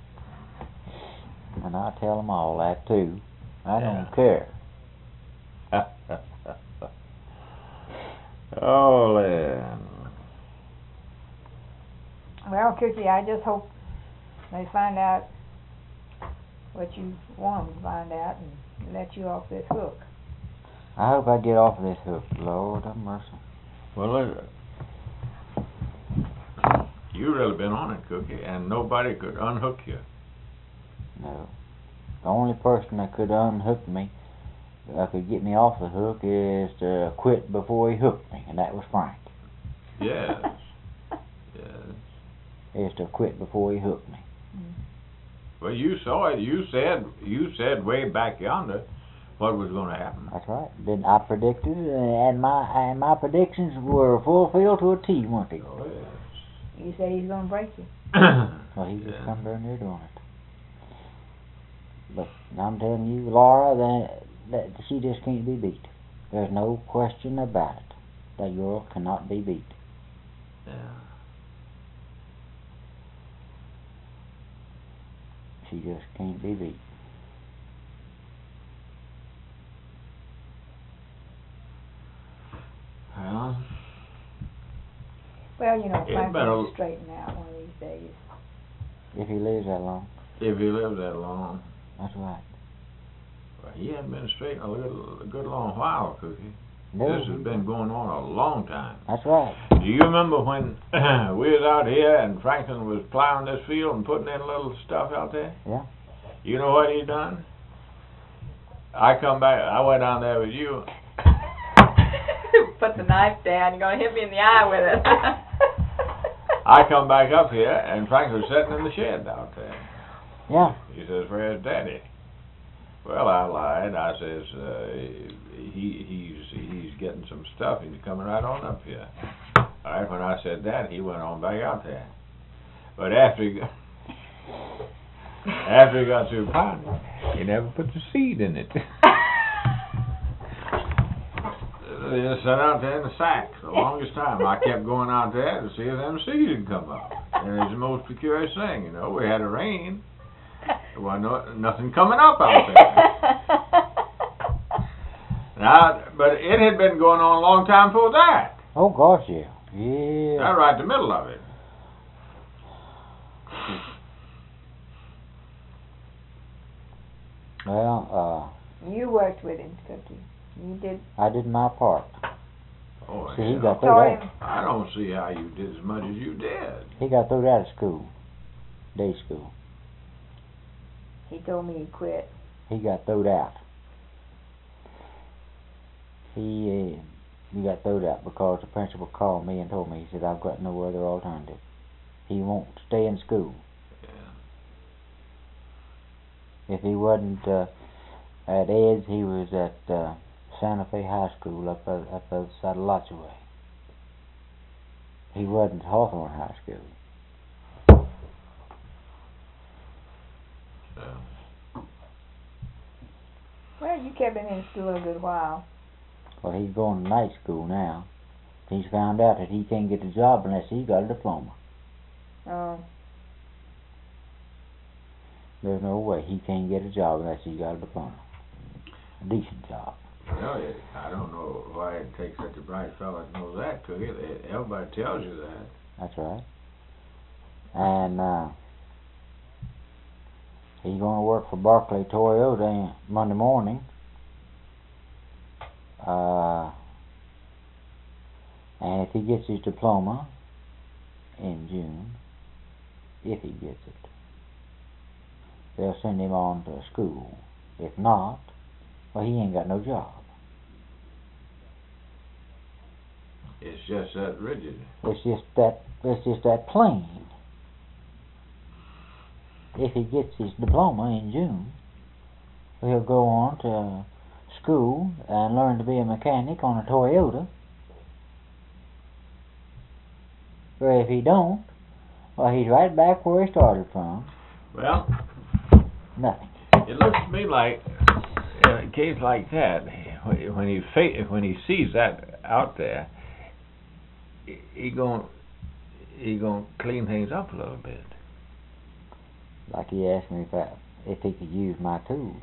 And I tell them all that, too. I Yeah. don't care. Oh, Lynn. Well, Cookie, I just hope they find out what you want them to find out and let you off this hook. I hope I get off of this hook. Lord have mercy. Well, uh, you really been on it, Cookie, and nobody could unhook you. No. The only person that could unhook me, that could get me off the hook, is to quit before he hooked me, and that was Frank. Yes. Yes. Is to quit before he hooked me. Well, you saw it. You said you said way back yonder what was going to happen. That's right. Then I predicted it, and my and my predictions were fulfilled to a T, weren't they? Oh, yes. You said he's going to break you. Well, he just Yeah. come down there doing it. But I'm telling you, Laura, that, that she just can't be beat. There's no question about it. That girl cannot be beat. Yeah. She just can't be beat. Well, Well, you know, It Frank better- will straighten out one of these days. If he lives that long. if he lived that long, That's right. well, he hadn't been straight in a, little, a good long while, Cookie. No, This has been going on a long time. that's right. Do you remember when we was out here and Franklin was plowing this field and putting in little stuff out there? Yeah. You know what he done? I come back, I went down there with you. Put the knife down. You're going to hit me in the eye with it. I come back up here and Franklin was sitting in the shed out there. Yeah. He says, "Where's Daddy?" Well, I lied. I says, uh, he he's he's getting some stuff. He's coming right on up here. All right. When I said that, he went on back out there. But after he got, after he got through pounding, he never put the seed in it. They just sat out there in the sack the longest time. I kept going out there to see if them seeds would come up. And it's the most curious thing, you know. We had a rain. There wasn't no, nothing coming up out there. Now, but it had been going on a long time before that. Oh, gosh, yeah. Yeah. Right, right in the middle of it. Well, uh, You worked with him, Cookie. You did. I did my part. Oh, See, he yeah. got through Taught that. him. I don't see how you did as much as you did. He got through that at school. Day school. He told me he quit. He got thrown out. He uh, he got thrown out because the principal called me and told me, he said, "I've got no other alternative. He won't stay in school." Yeah. If he wasn't uh, at Ed's, he was at uh, Santa Fe High School up uh, up the other side of Lotsaway. He wasn't at Hawthorne High School. So, Well, you kept him in school a good while. Well, he's going to night school now. He's found out that he can't get a job unless he's got a diploma. Oh, There's no way he can't get a job unless he's got a diploma. A decent job. Well, it, I don't know why it takes such a bright fella to know that, Cookie. It, everybody tells you that. That's right. And uh, he's going to work for Barclay Toyota Monday morning. Uh, and if he gets his diploma in June, if he gets it, they'll send him on to school. If not, well, he ain't got no job. It's just that rigid. It's just that. It's just that plain. If he gets his diploma in June, he'll go on to school and learn to be a mechanic on a Toyota. Or if he don't, well, he's right back where he started from. Well, Nothing. it looks to me like in a case like that, when he fa- when he sees that out there, he, he going he gonna clean things up a little bit. Like he asked me if I, if he could use my tools.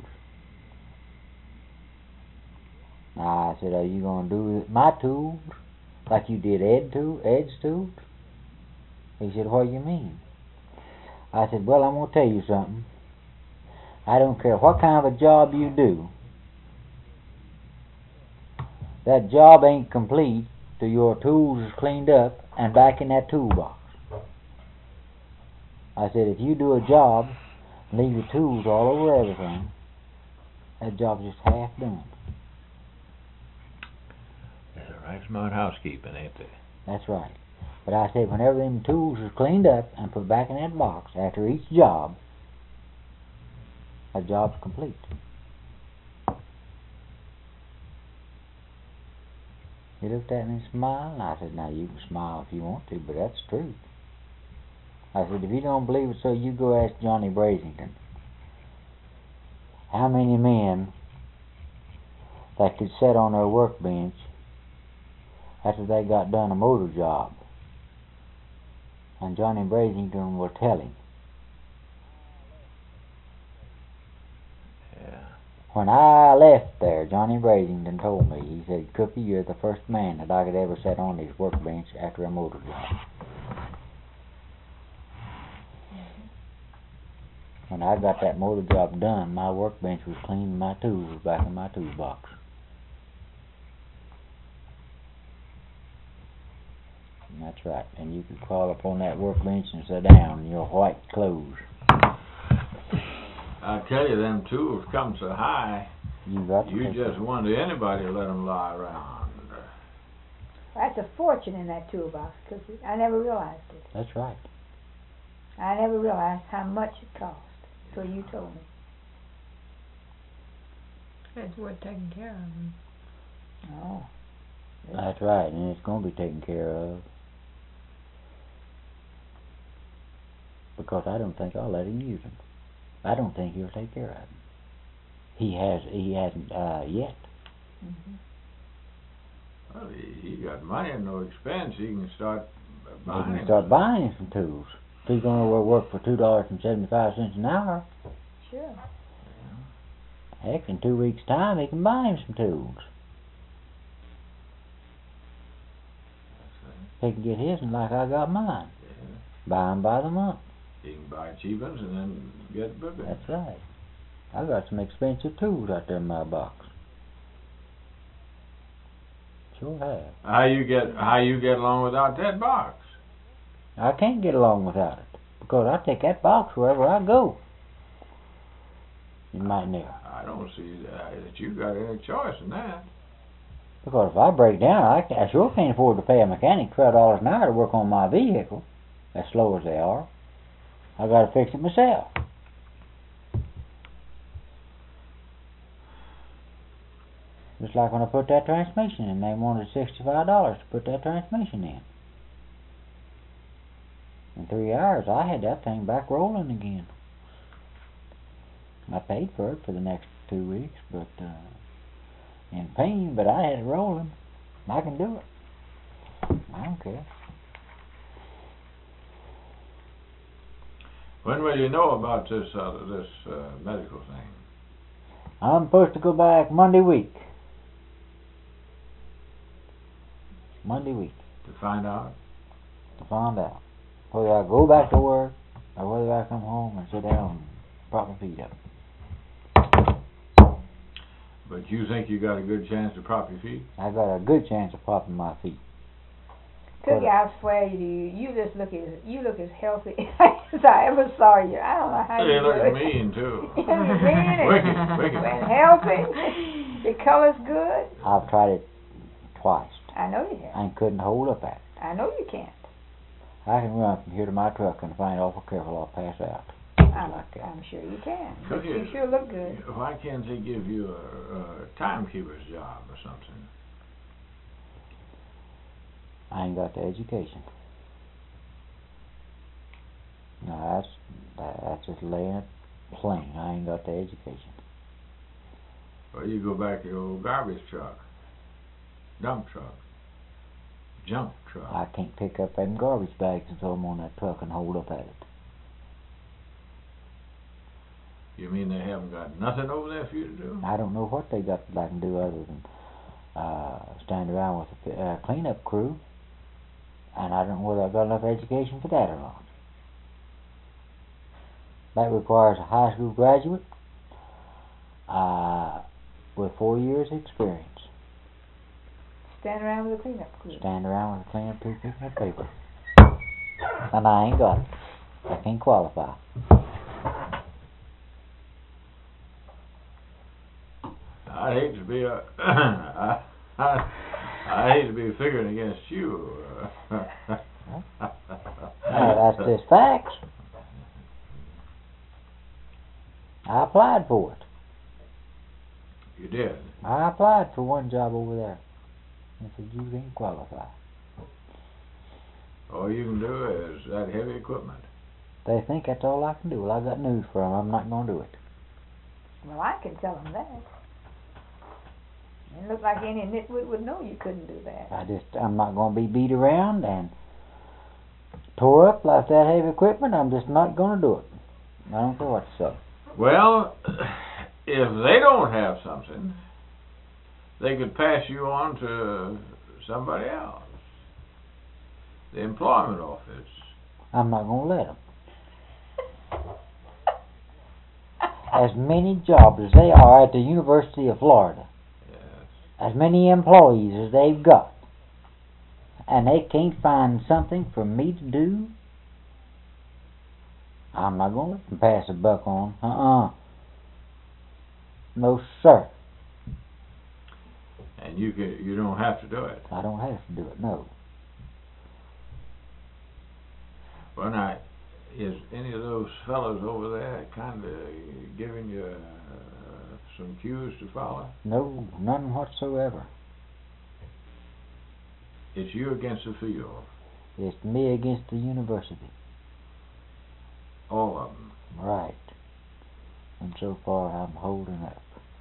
Now I said, "Are you gonna do my tools like you did Ed tool, Ed's tools?" He said, "What do you mean?" I said, "Well, I'm gonna tell you something. I don't care what kind of a job you do. That job ain't complete till your tools is cleaned up and back in that toolbox." I said, "If you do a job and leave your tools all over everything, that job's just half done." That's a right smart housekeeping, ain't they? That's right. But I said, whenever them tools is cleaned up and put back in that box after each job, that job's complete. He looked at me and smiled, and I said, "Now you can smile if you want to, but that's the truth." I said, "If you don't believe it, so you go ask Johnny Brasington. How many men that could sit on their workbench after they got done a motor job?" And Johnny Brasington will tell him. Yeah. When I left there, Johnny Brasington told me, he said, "Cookie, you're the first man that I could ever sit on his workbench after a motor job." When I got that motor job done, my workbench was clean and my tools was back in my toolbox. And that's right. And you could crawl up on that workbench and sit down in your white clothes. I tell you, them tools come so high, You got to you take just them. wonder anybody let them lie around. that's a fortune in that toolbox, Cookie. I never realized it. That's right. I never realized how much it cost till you told me. It's worth taking care of. Oh. That's right, and it's going to be taken care of. Because I don't think I'll let him use them. I don't think he'll take care of them. He has. He hasn't uh, yet. Mm-hmm. Well, he, he got money and no expense. He can start He buying. can start buying him some tools. He's going to work for two dollars and seventy-five cents an hour. Sure. Heck, in two weeks' time, he can buy him some tools. He can get his, and like I got mine. Yeah. Buy them by the month. He can buy cheap ones and then get bigger. That's right. I got some expensive tools out there in my box. Sure have. How you get how you get along without that box? I can't get along without it because I take that box wherever I go. You might know. I don't see that, that you got any choice in that. Because if I break down, I, ca- I sure can't afford to pay a mechanic twelve dollars an hour to work on my vehicle, as slow as they are. I got to fix it myself. Just like when I put that transmission in, they wanted sixty-five dollars to put that transmission in. In three hours, I had that thing back rolling again. I paid for it for the next two weeks, but uh, in pain, but I had it rolling. I can do it. I don't care. When will you know about this uh, this uh, medical thing? I'm supposed to go back Monday week. Monday week. To find out? To find out whether I go back to work or whether I come home and sit down and prop my feet up. But you think you got a good chance to prop your feet? I got a good chance of propping my feet. Cookie, I swear you do. You just look as you look as healthy as I ever saw you. I don't know how You you do look it. mean too. You look mean and, Wicked, wicked. and healthy. The color's good. I've tried it twice I know you have. and couldn't hold up at it. I know you can't. I can run from here to my truck and if I ain't awful careful, I'll pass out. I'm, Like that. I'm sure you can. But Cookie, you sure look good. why can't they give you a, a timekeeper's job or something? I ain't got the education. No, that's that, that's just laying it plain. I ain't got the education. Or you go back to your old garbage truck, dump truck, junk truck. I can't pick up them garbage bags until I'm on that truck and hold up at it. You mean they haven't got nothing over there for you to do? I don't know what they got that I can do other than uh, stand around with a uh, cleanup crew, and I don't know whether I've got enough education for that or not. That requires a high school graduate uh, with four years experience. Stand around with a cleanup crew. Stand around with a cleanup crew picking up paper. And I ain't got it. I can't qualify. I hate to be a, I, I, I hate to be figuring against you. Now, that's just facts. I applied for it. You did. I applied for one job over there. They said, you didn't qualify. All you can do is that heavy equipment. They think that's all I can do. Well, I got news for them. I'm not going to do it. Well, I can tell them that. It looked like any nitwit would know you couldn't do that. I just, I'm not going to be beat around and tore up like that heavy equipment. I'm just not going to do it. I don't care what you say. Well, if they don't have something, they could pass you on to somebody else. The employment office. I'm not going to let them. As many jobs as they are at the University of Florida, Yes. as many employees as they've got, and they can't find something for me to do, I'm not going to let them pass a buck on. Uh-uh. No, sir. And you can, you don't have to do it. I don't have to do it, no. Well, now, is any of those fellows over there kind of giving you uh, some cues to follow? No, none whatsoever. It's you against the field. It's me against the university. All of them. Right. And so far I'm holding up.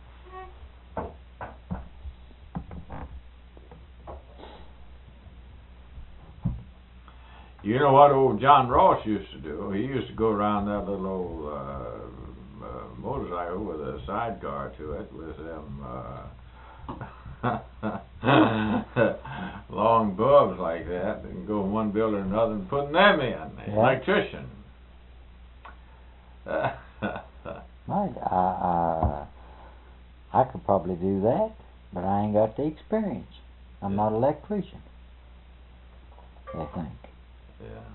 You know what old John Ross used to do? He used to go around that little old uh, uh, motorcycle with a sidecar to it with them uh, long bulbs like that and go from one building to another and putting them in. The Yeah. electrician. I, I, I, I could probably do that, but I ain't got the experience. I'm not an electrician, they think. Yeah.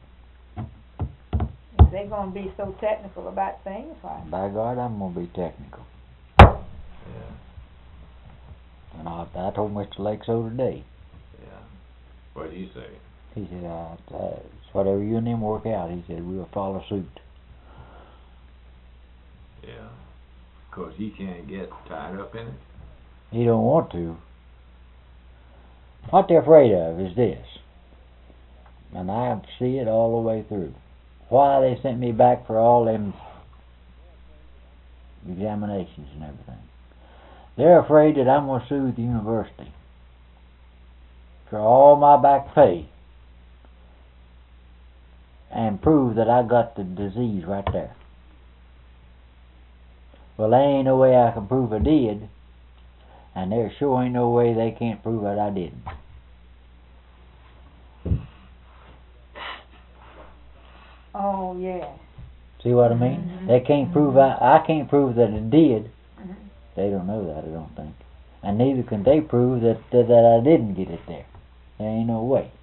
If they're going to be so technical about things, why? By God, I'm going to be technical. Yeah. And I, I told Mister Lake so today. Yeah. What'd he say? He said, uh, uh, it's whatever you and him work out. He said, we'll follow suit. Yeah. Because he can't get tied up in it. He don't want to. What they're afraid of is this, and I see it all the way through. Why they sent me back for all them examinations and everything. They're afraid that I'm going to sue the university for all my back pay and prove that I got the disease right there. Well, there ain't no way I can prove I did, and there sure ain't no way they can't prove that I didn't. Oh, yes. See what I mean? Mhm. They can't prove I, I can't prove that it did. Mhm. They don't know that, I don't think. And neither can they prove that, that, that I didn't get it there. There ain't no way.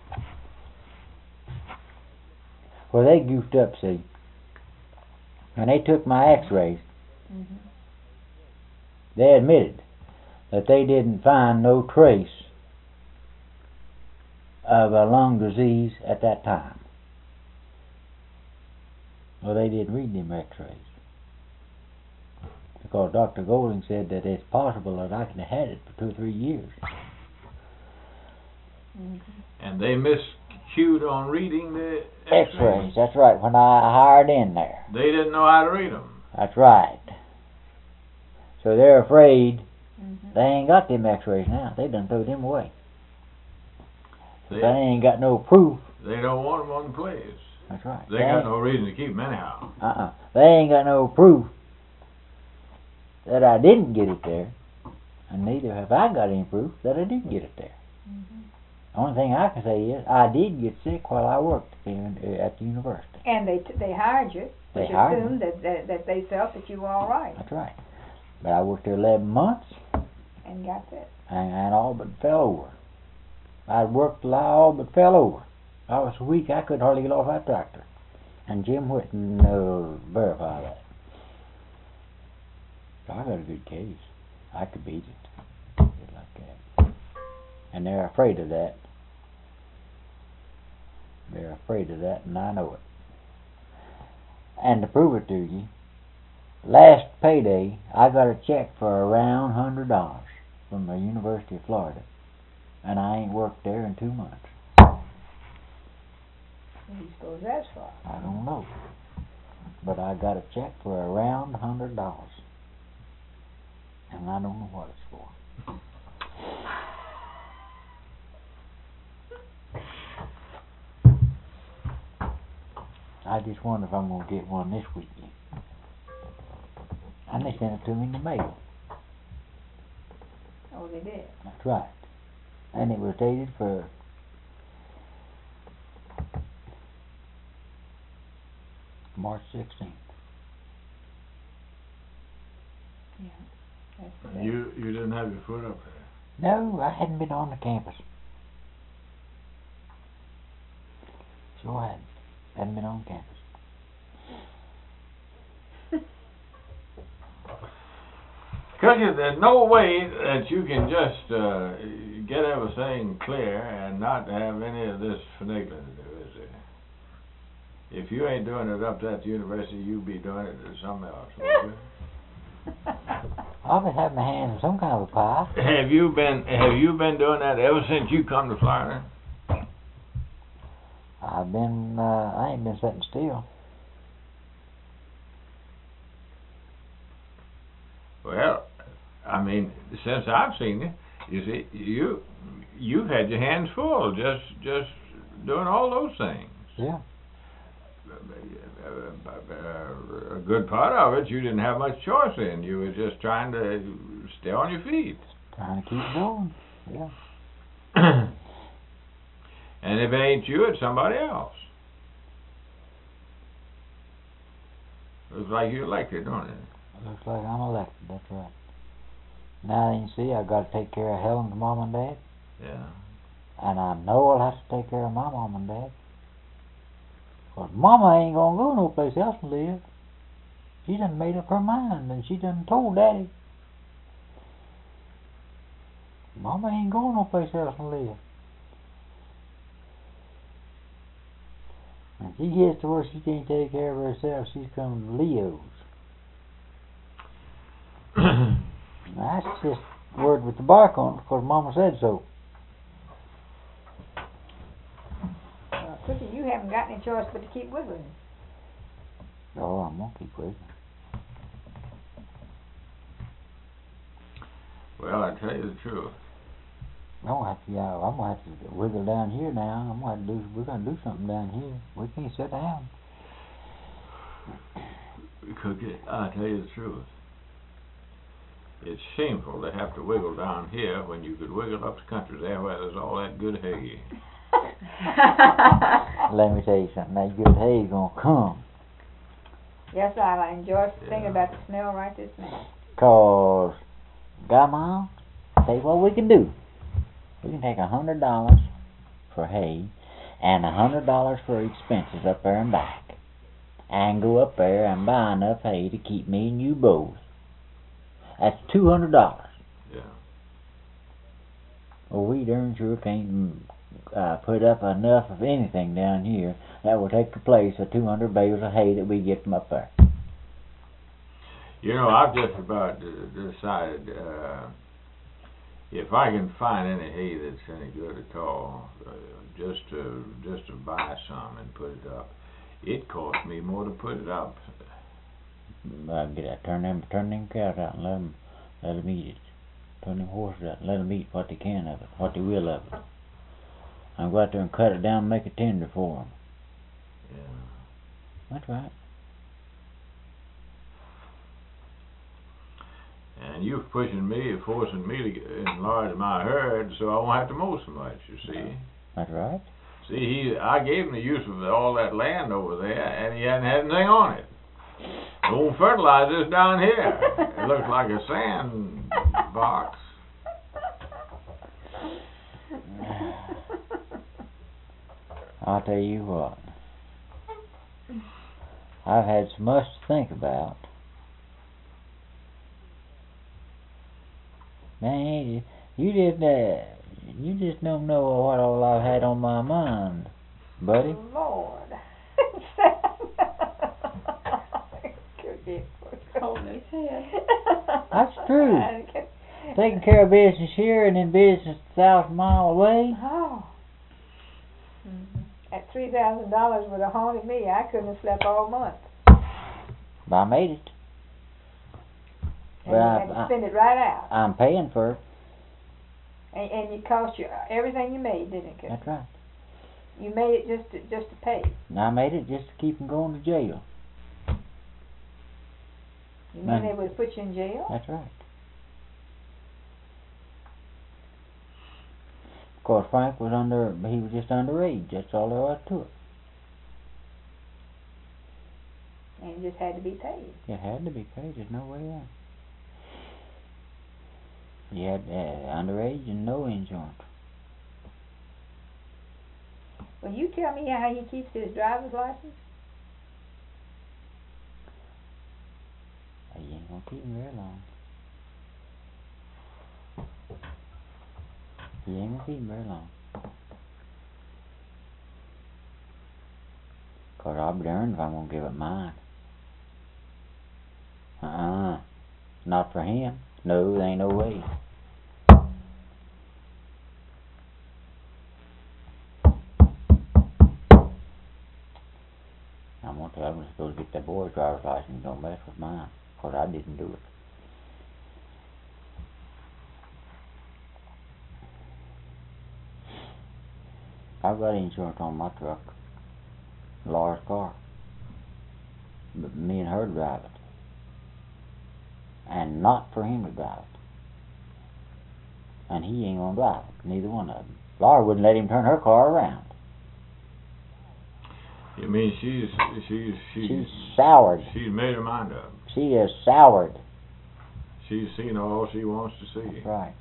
Well, they goofed up, see. When they took my x-rays, Mhm. they admitted that they didn't find no trace of a lung disease at that time. Well, they didn't read them x-rays. Because Doctor Golding said that it's possible that I could have had it for two or three years. Mhm. And they miscued on reading the X-rays, X-rays. that's right, when I hired in there. They didn't know how to read them. That's right. So they're afraid Mhm. they ain't got them x-rays now. They done throw them away. They, They ain't got no proof. they don't want them on the plays. That's right. They got no reason to keep them anyhow. Uh-uh. They ain't got no proof that I didn't get it there. And neither have I got any proof that I did get it there. Mhm. The only thing I can say is I did get sick while I worked in, uh, at the university. And they t- they hired you, They which hired assumed that, that that they felt that you were all right That's right. But I worked there eleven months and got that. and, and all but fell over. I worked till I all but fell over. I was so weak I couldn't hardly get off that tractor. And Jim Whitten uh, verify that. So I got a good case. I could beat it. Just like that. And they're afraid of that. They're afraid of that, and I know it. And to prove it to you, last payday I got a check for around one hundred dollars from the University of Florida. And I ain't worked there in two months. What do you suppose that's for? I don't know. But I got a check for around one hundred dollars. And I don't know what it's for. I just wonder if I'm going to get one this weekend. And they sent it to me in the mail. Oh, they did. That's right. And it was dated for March sixteenth. Yeah. That's the And you, you didn't have your foot up there. No, I hadn't been on the campus. Sure hadn't. Hadn't been on campus. Cookie, there's no way that you can just uh, get everything clear and not have any of this finagling to do, is there? If you ain't doing it up at the university, you be doing it to something else, won't you? I'll be having my hands in some kind of a pie. Have you been Have you been doing that ever since you come to Florida? I've been, uh, I ain't been sitting still. Well, I mean, since I've seen you, you see, you you've had your hands full just just doing all those things. Yeah. A good part of it, you didn't have much choice in. You were just trying to stay on your feet. Trying to keep going. Yeah. And if it ain't you, it's somebody else. Looks like you're elected, don't it? Looks like I'm elected, that's right. Now you see, I've got to take care of Helen's mom and dad. Yeah. And I know I'll have to take care of my mom and dad. But Mama ain't gonna go no place else to live. She done made up her mind, and she done told Daddy. Mama ain't going no place else to live. When she gets to where she can't take care of herself, she's coming to Leo's. Now, that's just word with the bark on it, because Mama said so. Well, Cookie, you haven't got any choice but to keep wiggling. Oh, I'm gonna keep wiggling. Well, I tell you the truth. I'm gonna have to, yeah, I'm gonna have to wiggle down here now. I'm gonna have to do, we're gonna do something down here. We can't sit down. Cookie, I tell you the truth. It's shameful to have to wiggle down here when you could wiggle up the country there where there's all that good hay. Let me tell you something, that good hay's gonna come. Yes, I enjoy thinking Yeah. about the smell right this minute. Cause, Grandma, tell you what we can do. We can take a hundred dollars for hay and a hundred dollars for expenses up there and back, and go up there and buy enough hay to keep me and you both. That's two hundred dollars. Yeah. Well, we darn sure can't uh, put up enough of anything down here that will take the place of two hundred bales of hay that we get from up there. You know, I've just about uh, decided uh, if I can find any hay that's any good at all, uh, just to just to buy some and put it up. It costs me more to put it up. Uh, get that, turn them, turn them cows out and let them, let them eat it. Turn them horses out and let them eat what they can of it, what they will of it. And go out there and cut it down and make it tender for them. Yeah. That's right. And you're pushing me, forcing me to get- enlarge my herd, so I won't have to mow so much. You see. That's right. See, he, I gave him the use of all that land over there, and he hadn't had anything on it. I won't fertilize this down here. It looks like a sand box. I'll tell you what. I've had so much to think about. Man, you just uh, you just don't know what all I've had on my mind, buddy. Lord. Holding his head. That's true. Taking care of business here and then business a thousand mile away. Oh. Mm-hmm. At three thousand dollars would have haunted me. I couldn't have slept all month. But I made it. And But you I- had to I- spend it right out. I'm paying for it. And, and it cost you everything you made, didn't it? That's right. You made it just to, just to pay. And I made it just to keep from going to jail. You mean Man. they would have put you in jail? That's right. Of course, Frank was under, he was just underage. That's all there was to it. And it just had to be paid. It had to be paid. There's no way out. He had uh, underage and no insurance. Well, you tell me how he keeps his driver's license. He ain't gonna keep him very long. He ain't gonna keep him very long. Cause I'll be darned if I'm gonna give up mine. Uh-uh. Not for him. No, there ain't no way. I'm gonna tell him he's supposed to get that boy's driver's license. Don't mess with mine. Cause I didn't do it. I've got insurance on my truck. Laura's car. But me and her drive it. And not for him to drive it. And he ain't gonna drive it, neither one of them. Laura wouldn't let him turn her car around. You mean she's she's she's She's soured. She's made her mind up. She is soured. She's seen all she wants to see. That's right.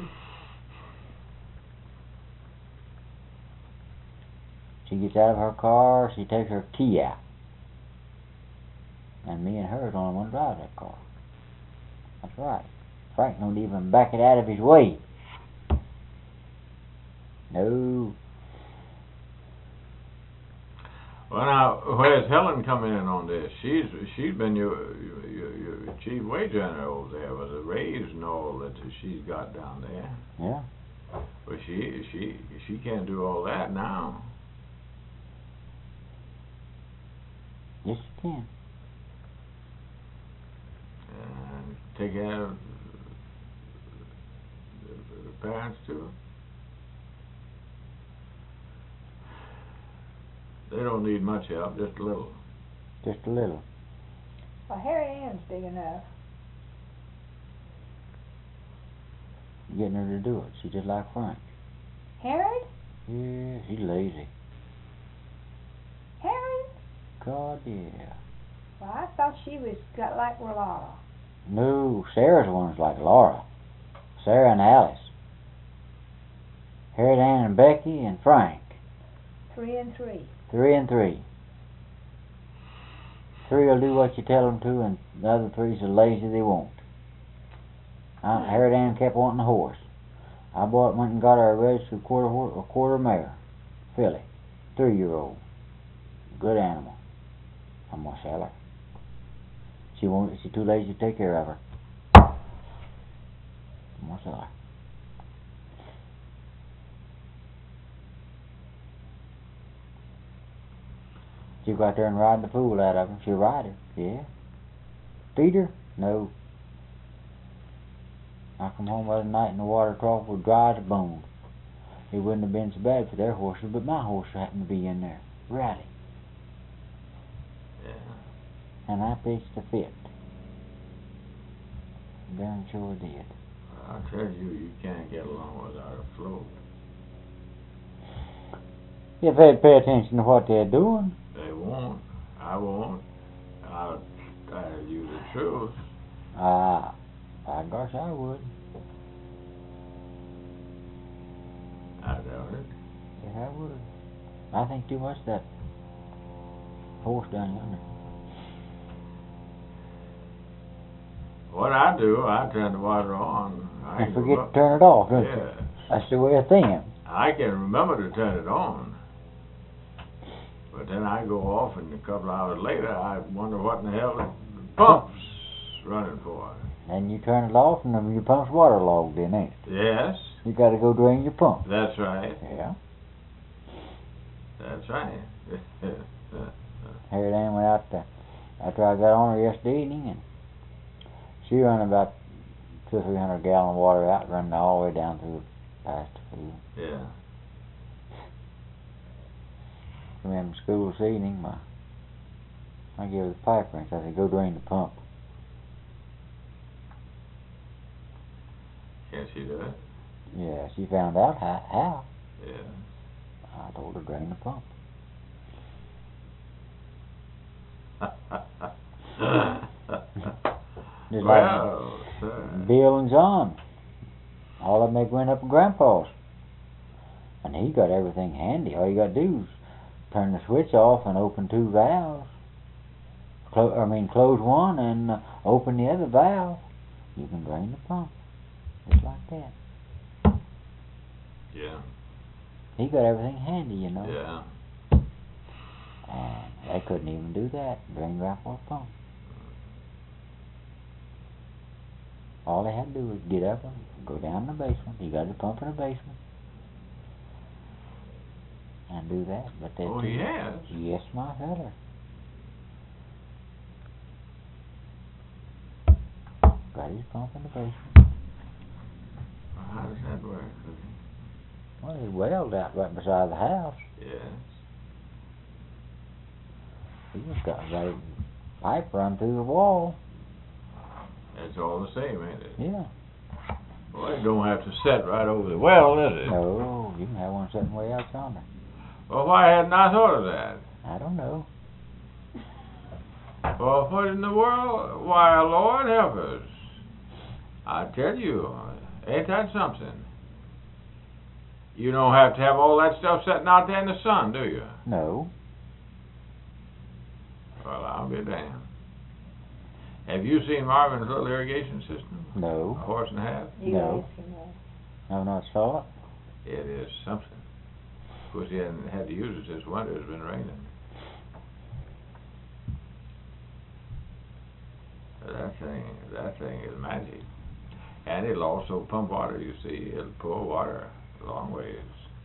She gets out of her car, she takes her key out. And me and her is the only one to drive that car. That's right. Frank don't even back it out of his way. No. Well, now, where's Helen coming in on this? She's she's been your your, your chief wage earner over there with the raise and all that she's got down there. Yeah. But she she she can't do all that now. Yes, you can. And take care of parents too. They don't need much help, just a little. Just a little. Well, Harry Ann's big enough. Getting her to do it. She's just like Frank. Harry? Yeah, she's lazy. Harry? God, yeah. Well, I thought she was got like Laura. No, Sarah's one's like Laura. Sarah and Alice. Harriet Ann and Becky and Frank. Three and three. Three and three. Three will do what you tell them to, and the other three's so lazy they won't. Uh, Harriet Ann kept wanting a horse. I bought, went and got her a registered quarter hor- a quarter mare, filly, three-year-old, good animal. I'm gonna sell her. She won't. She's too lazy to take care of her. I'm gonna sell her. She go out there and ride the fool out of him. She'll ride her, yeah. Feed her? No. I come home the other night and the water trough was dry as a bone. It wouldn't have been so bad for their horses, but my horse happened to be in there. Riley. Yeah. And I pitched a fit. Darn sure did. I tell you, you can't get along without a float. If they'd pay attention to what they're doing. They won't. I won't. I'll tell you the truth. Ah, by gosh, I would. I doubt it. Yes, I would. I think too much of that horse down yonder. What I do, I turn the water on. I And go forget up- to turn it off, don't you? Yeah. That's the way of thinking. I can remember to turn it on. But then I go off, and a couple hours later, I wonder what in the hell the pump's running for. And you turn it off, and then your pump's waterlogged in, ain't it? Yes, You got to go drain your pump. that's right. Yeah. That's right. Harriet Ann went out there after I got on her yesterday evening, and she run about two or three hundred gallon of water out, running all the way down through past the field. Yeah. Come in from school this evening, my, I gave her the pipe wrench. I said, go drain the pump. Can she do it? Yeah, she found out how. how. Yeah. I told her drain the pump. Just like Well, sir. Bill and John. All of them they went up to Grandpa's. And he got everything handy. All you got to do is turn the switch off and open two valves. Clo- I mean, close one and uh, open the other valve. You can drain the pump. Just like that. Yeah. He got everything handy, you know. Yeah. And they couldn't even do that. Drain Grandpa's pump. All they had to do was get up and go down in the basement. You got the pump in the basement. And do that. But that Oh, he has? Yes, my feller. Got his pump in the basement. Well, how does that work? Well, his well's out right beside the house. Yes. He just got got a pipe run through the wall. It's all the same, ain't it? Yeah. Well, it don't have to set right over the well, does it? No, you can have one sitting way out yonder. Well, why hadn't I thought of that? I don't know. Well, what in the world? Why, Lord help us. I tell you, ain't that something? You don't have to have all that stuff sitting out there in the sun, do you? No. Well, I'll be damned. Have you seen Marvin's little irrigation system? No. A horse and a half? You No. ask him that. I've not saw it. It is something. Of course, he hasn't had to use it this winter. It's been raining. That thing, that thing is magic. And it'll also pump water, you see. It'll pour water a long ways.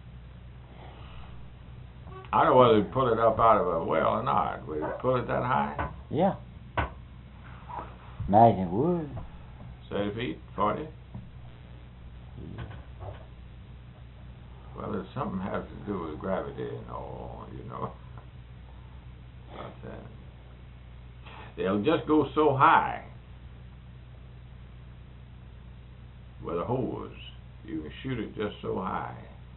I don't know whether we pull it up out of a well or not. We pull it that high? Yeah. Imagine it would. thirty feet? forty? Well, it's something has to do with gravity and all, you know. But, uh, they'll just go so high with a hose. You can shoot it just so high.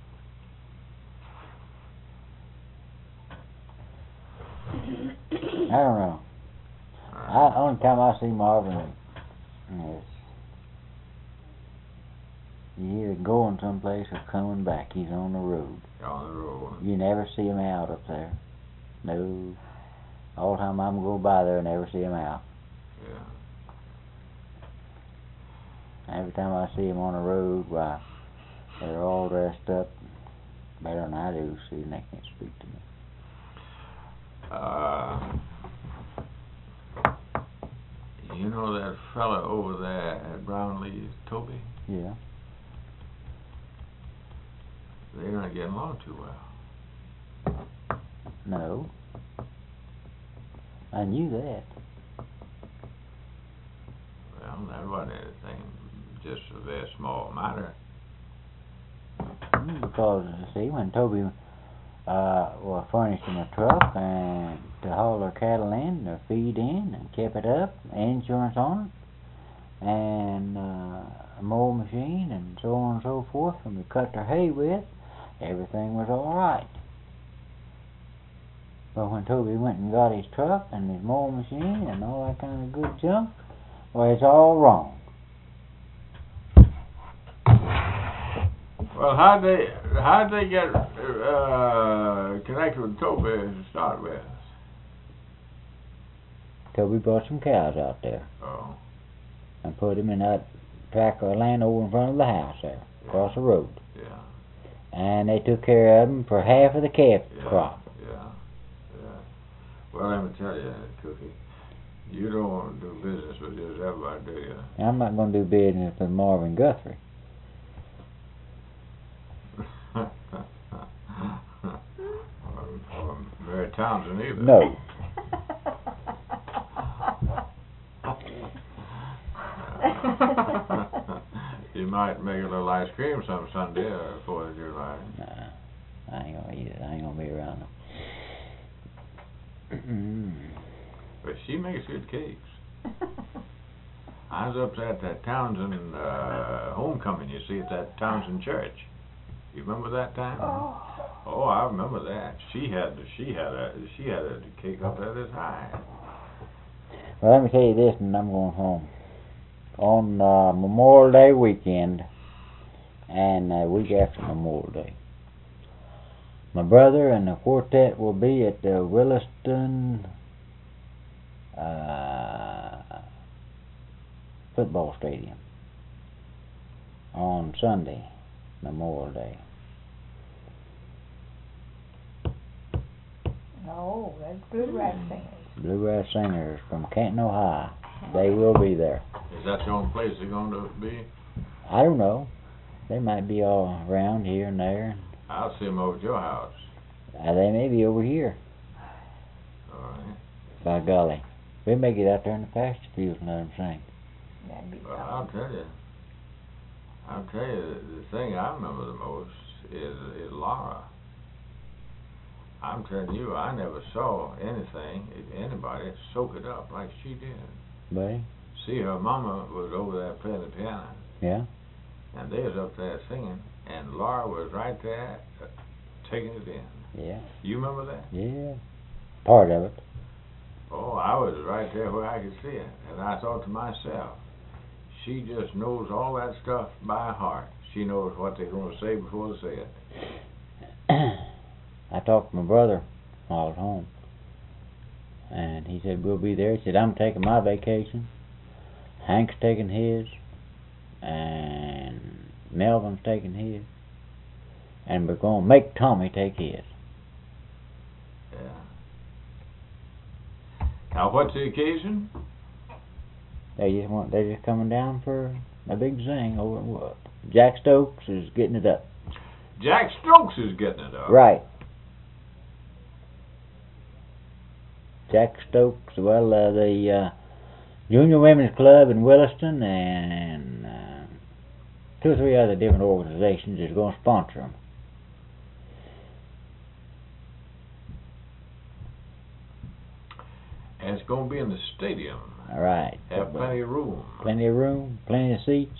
I don't know. I, only time I see Marvin is you hear him going someplace or coming back. He's on the road. On the road. You never see him out up there. No. All the time I'm going to go by there, I never see him out. Yeah. Every time I see him on the road, why, they're all dressed up better than I do, see, and they can't speak to me. Uh, you know that fella over there at Brownlee's, Toby? Yeah. They're not getting along too well. No. I knew that. Well, that wasn't anything, just a very small matter. Mm, Because, see, when Toby uh, was furnishing a truck and to haul their cattle in, their feed in, and kept it up, insurance on it, and uh, a mower machine, and so on and so forth, and we cut their hay with, everything was all right. But when Toby went and got his truck and his mower machine and all that kind of good junk, well, it's all wrong. Well, how'd they, how'd they get uh, connected with Toby to start with? Toby brought some cows out there Oh, and put them in that tract of land over in front of the house there, across the road. yeah, And they took care of them for half of the calf yeah, crop. yeah, yeah. Well, let me tell you, Cookie, you don't want to do business with just everybody, do you? Now, I'm not going to do business with Marvin Guthrie. or, or Mary Townsend either. No. You might make a little ice cream some Sunday or Fourth of July. Nah, I ain't gonna eat it. I ain't gonna be around them. But she makes good cakes. I was up at that Townsend uh, homecoming, you see, at that Townsend church. You remember that time? Oh. Oh, I remember that. She had she had a she had a cake up there this high. Well, let me tell you this, and I'm going home. On uh, Memorial Day weekend, and a week after Memorial Day, my brother and the quartet will be at the Williston uh, football stadium on Sunday, Memorial Day. No, that's bluegrass singers. Bluegrass Singers from Canton, Ohio. They will be there. Is that the only place they're going to be? I don't know. They might be all around here and there. I'll see them over at your house. Uh, they may be over here. All right. By golly. We may get out there in the pasture fields and let them sing. That'd be Well, I'll tell you. I'll tell you, the, the thing I remember the most is, is Laura. I'm telling you, I never saw anything, anybody soak it up like she did. Buddy? See, her mama was over there playing the piano, Yeah? and they was up there singing, and Laura was right there uh, taking it in. Yeah. You remember that? Yeah. Part of it. Oh, I was right there where I could see it, and I thought to myself, she just knows all that stuff by heart. She knows what they're going to say before they say it. I talked to my brother while I was home, and he said, we'll be there. He said, I'm taking my vacation, Hank's taking his, and Melvin's taking his, and we're going to make Tommy take his. Yeah. Now, what's the occasion? They just want, they're just coming down for a big zing over at what? Jack Stokes is getting it up. Jack Stokes is getting it up. Right. Jack Stokes, well, uh, the uh, Junior Women's Club in Williston and uh, two or three other different organizations is going to sponsor them. And it's going to be in the stadium. All right. Have plenty of room. Plenty of room, plenty of seats.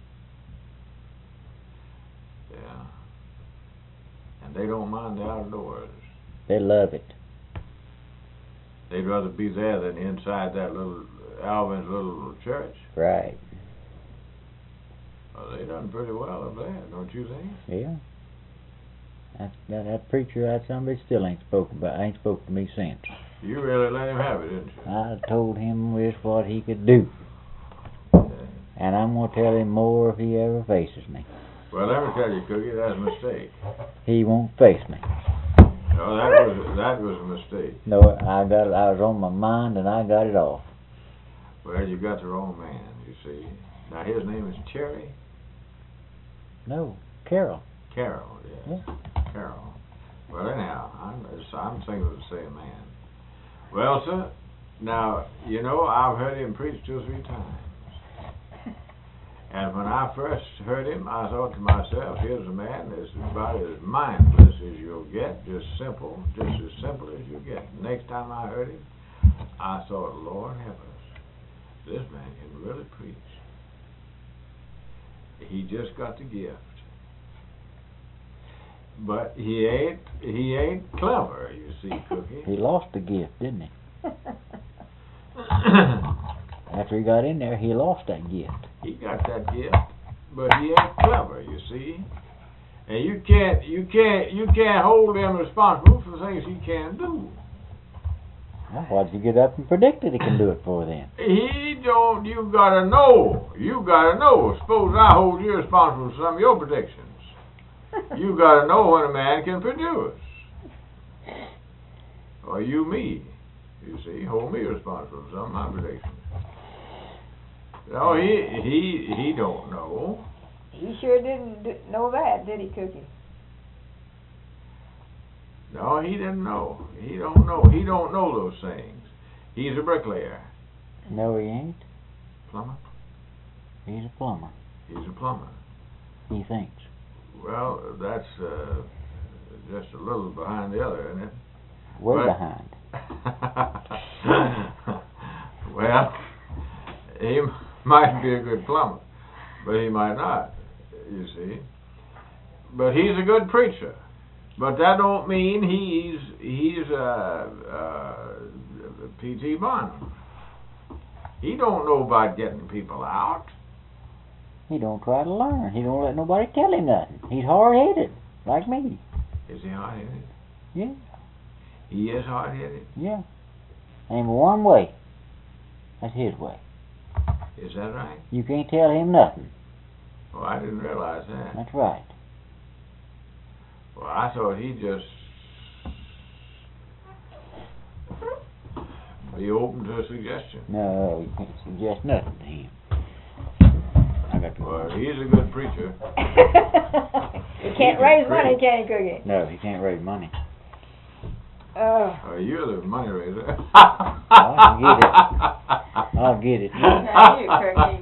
Yeah. And they don't mind the outdoors. They love it. They'd rather be there than inside that little Alvin's little church. Right. Well, they done pretty well up there, don't you think? Yeah. That, that, that preacher, that somebody still ain't spoken about, ain't spoken to me since. You really let him have it, didn't you? I told him this what he could do. Yeah. And I'm going to tell him more if he ever faces me. Well, let me tell you, Cookie, that's a mistake. He won't face me. No, that was that was a mistake. No, I got it. I was on my mind and I got it off. Well, you got the wrong man, you see. Now, his name is Cherry? No, Carol. Carol, yes. Yeah. Carol. Well, anyhow, I'm, I'm thinking of the same man. Well, sir, now, you know, I've heard him preach two or three times. And when I first heard him, I thought to myself, here's a man that's about as mindless as you'll get, just simple, just as simple as you get. Next time I heard him, I thought, Lord help us, this man can really preach. He just got the gift. But he ain't, he ain't clever, you see, Cookie. He lost the gift, didn't he? After he got in there, he lost that gift. He got that gift, but he ain't clever, you see. And you can't, you can't, you can't hold him responsible for things he can't do. Well, why'd you get up and predict that he can do it for then? He don't. You gotta know. You gotta know. Suppose I hold you responsible for some of your predictions. You gotta know when a man can produce. Or you me. You see, hold me responsible for some of my predictions. No, he he he don't know. He sure didn't d- know that, did he, Cookie? No, he didn't know. He don't know. He don't know those things. He's a bricklayer. No, he ain't. Plumber? He's a plumber. He's a plumber. He thinks. Well, that's uh, just a little behind the other, isn't it? Way But- behind. Well, he might be a good plumber, but he might not, you see. But he's a good preacher. But that don't mean he's he's uh, uh, P T Barnum. He don't know about getting people out. He don't try to learn. He don't let nobody tell him nothing. He's hard-headed, like me. Is he hard-headed? Yeah, He is hard-headed. yeah. Ain't but one way. That's his way. Is that right? You can't tell him nothing. Well, I didn't realize that. That's right. Well, I thought he'd just be open to a suggestion. No, you can't suggest nothing to him. I got to Well, he's a good preacher. He can't raise money, can he, Cookie? No, he can't raise money. Oh. Uh, you're the money raiser. I'll get it. I'll get it. Now you, Cookie.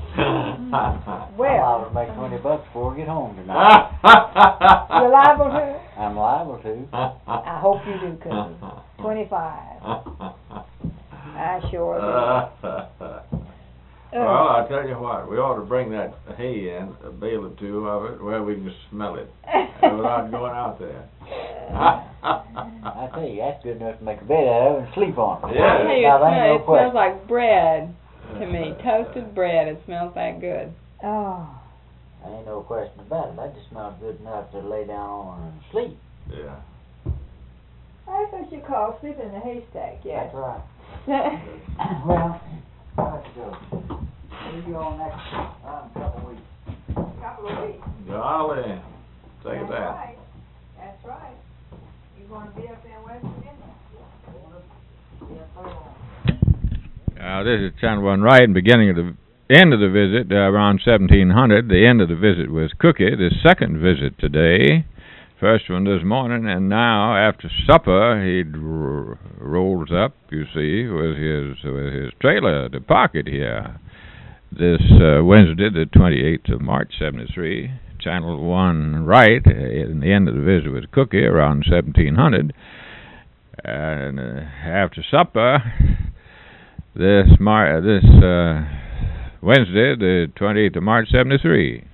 Well. I'll make twenty bucks before I get home tonight. You're liable to? I'm liable to. I hope you do, Cookie. Twenty-five. I sure do. Well, I tell you what, we ought to bring that hay in, a bale or two of it, where we can smell it without going out there. I tell you, that's good enough to make a bed out of and sleep on. Yeah. I tell you, Now, it, there ain't no smell, it smells question. like bread to me. Toasted bread. It smells that good. Oh. There ain't no question about it. That just smells good enough to lay down on and sleep. Yeah. That's what you call sleeping in a haystack, yes. That's right. Well, I have to go. We'll be on next um, couple weeks. Couple of weeks. Golly, take That's that. right. That's right. You going to be up there in West Virginia? Uh, this is Channel One Right, beginning of the end of the visit, uh, around seventeen hundred. The end of the visit was Cookie, the second visit today. First one this morning, and now after supper he r- rolls up, you see, with his with his trailer to park it here. This uh, Wednesday, the twenty-eighth of March, seventy-three. Channel One Right, uh, in the end of the visit with Cookie, around seventeen hundred. And uh, after supper, this Mar- this uh, Wednesday, the twenty-eighth of March, seventy-three.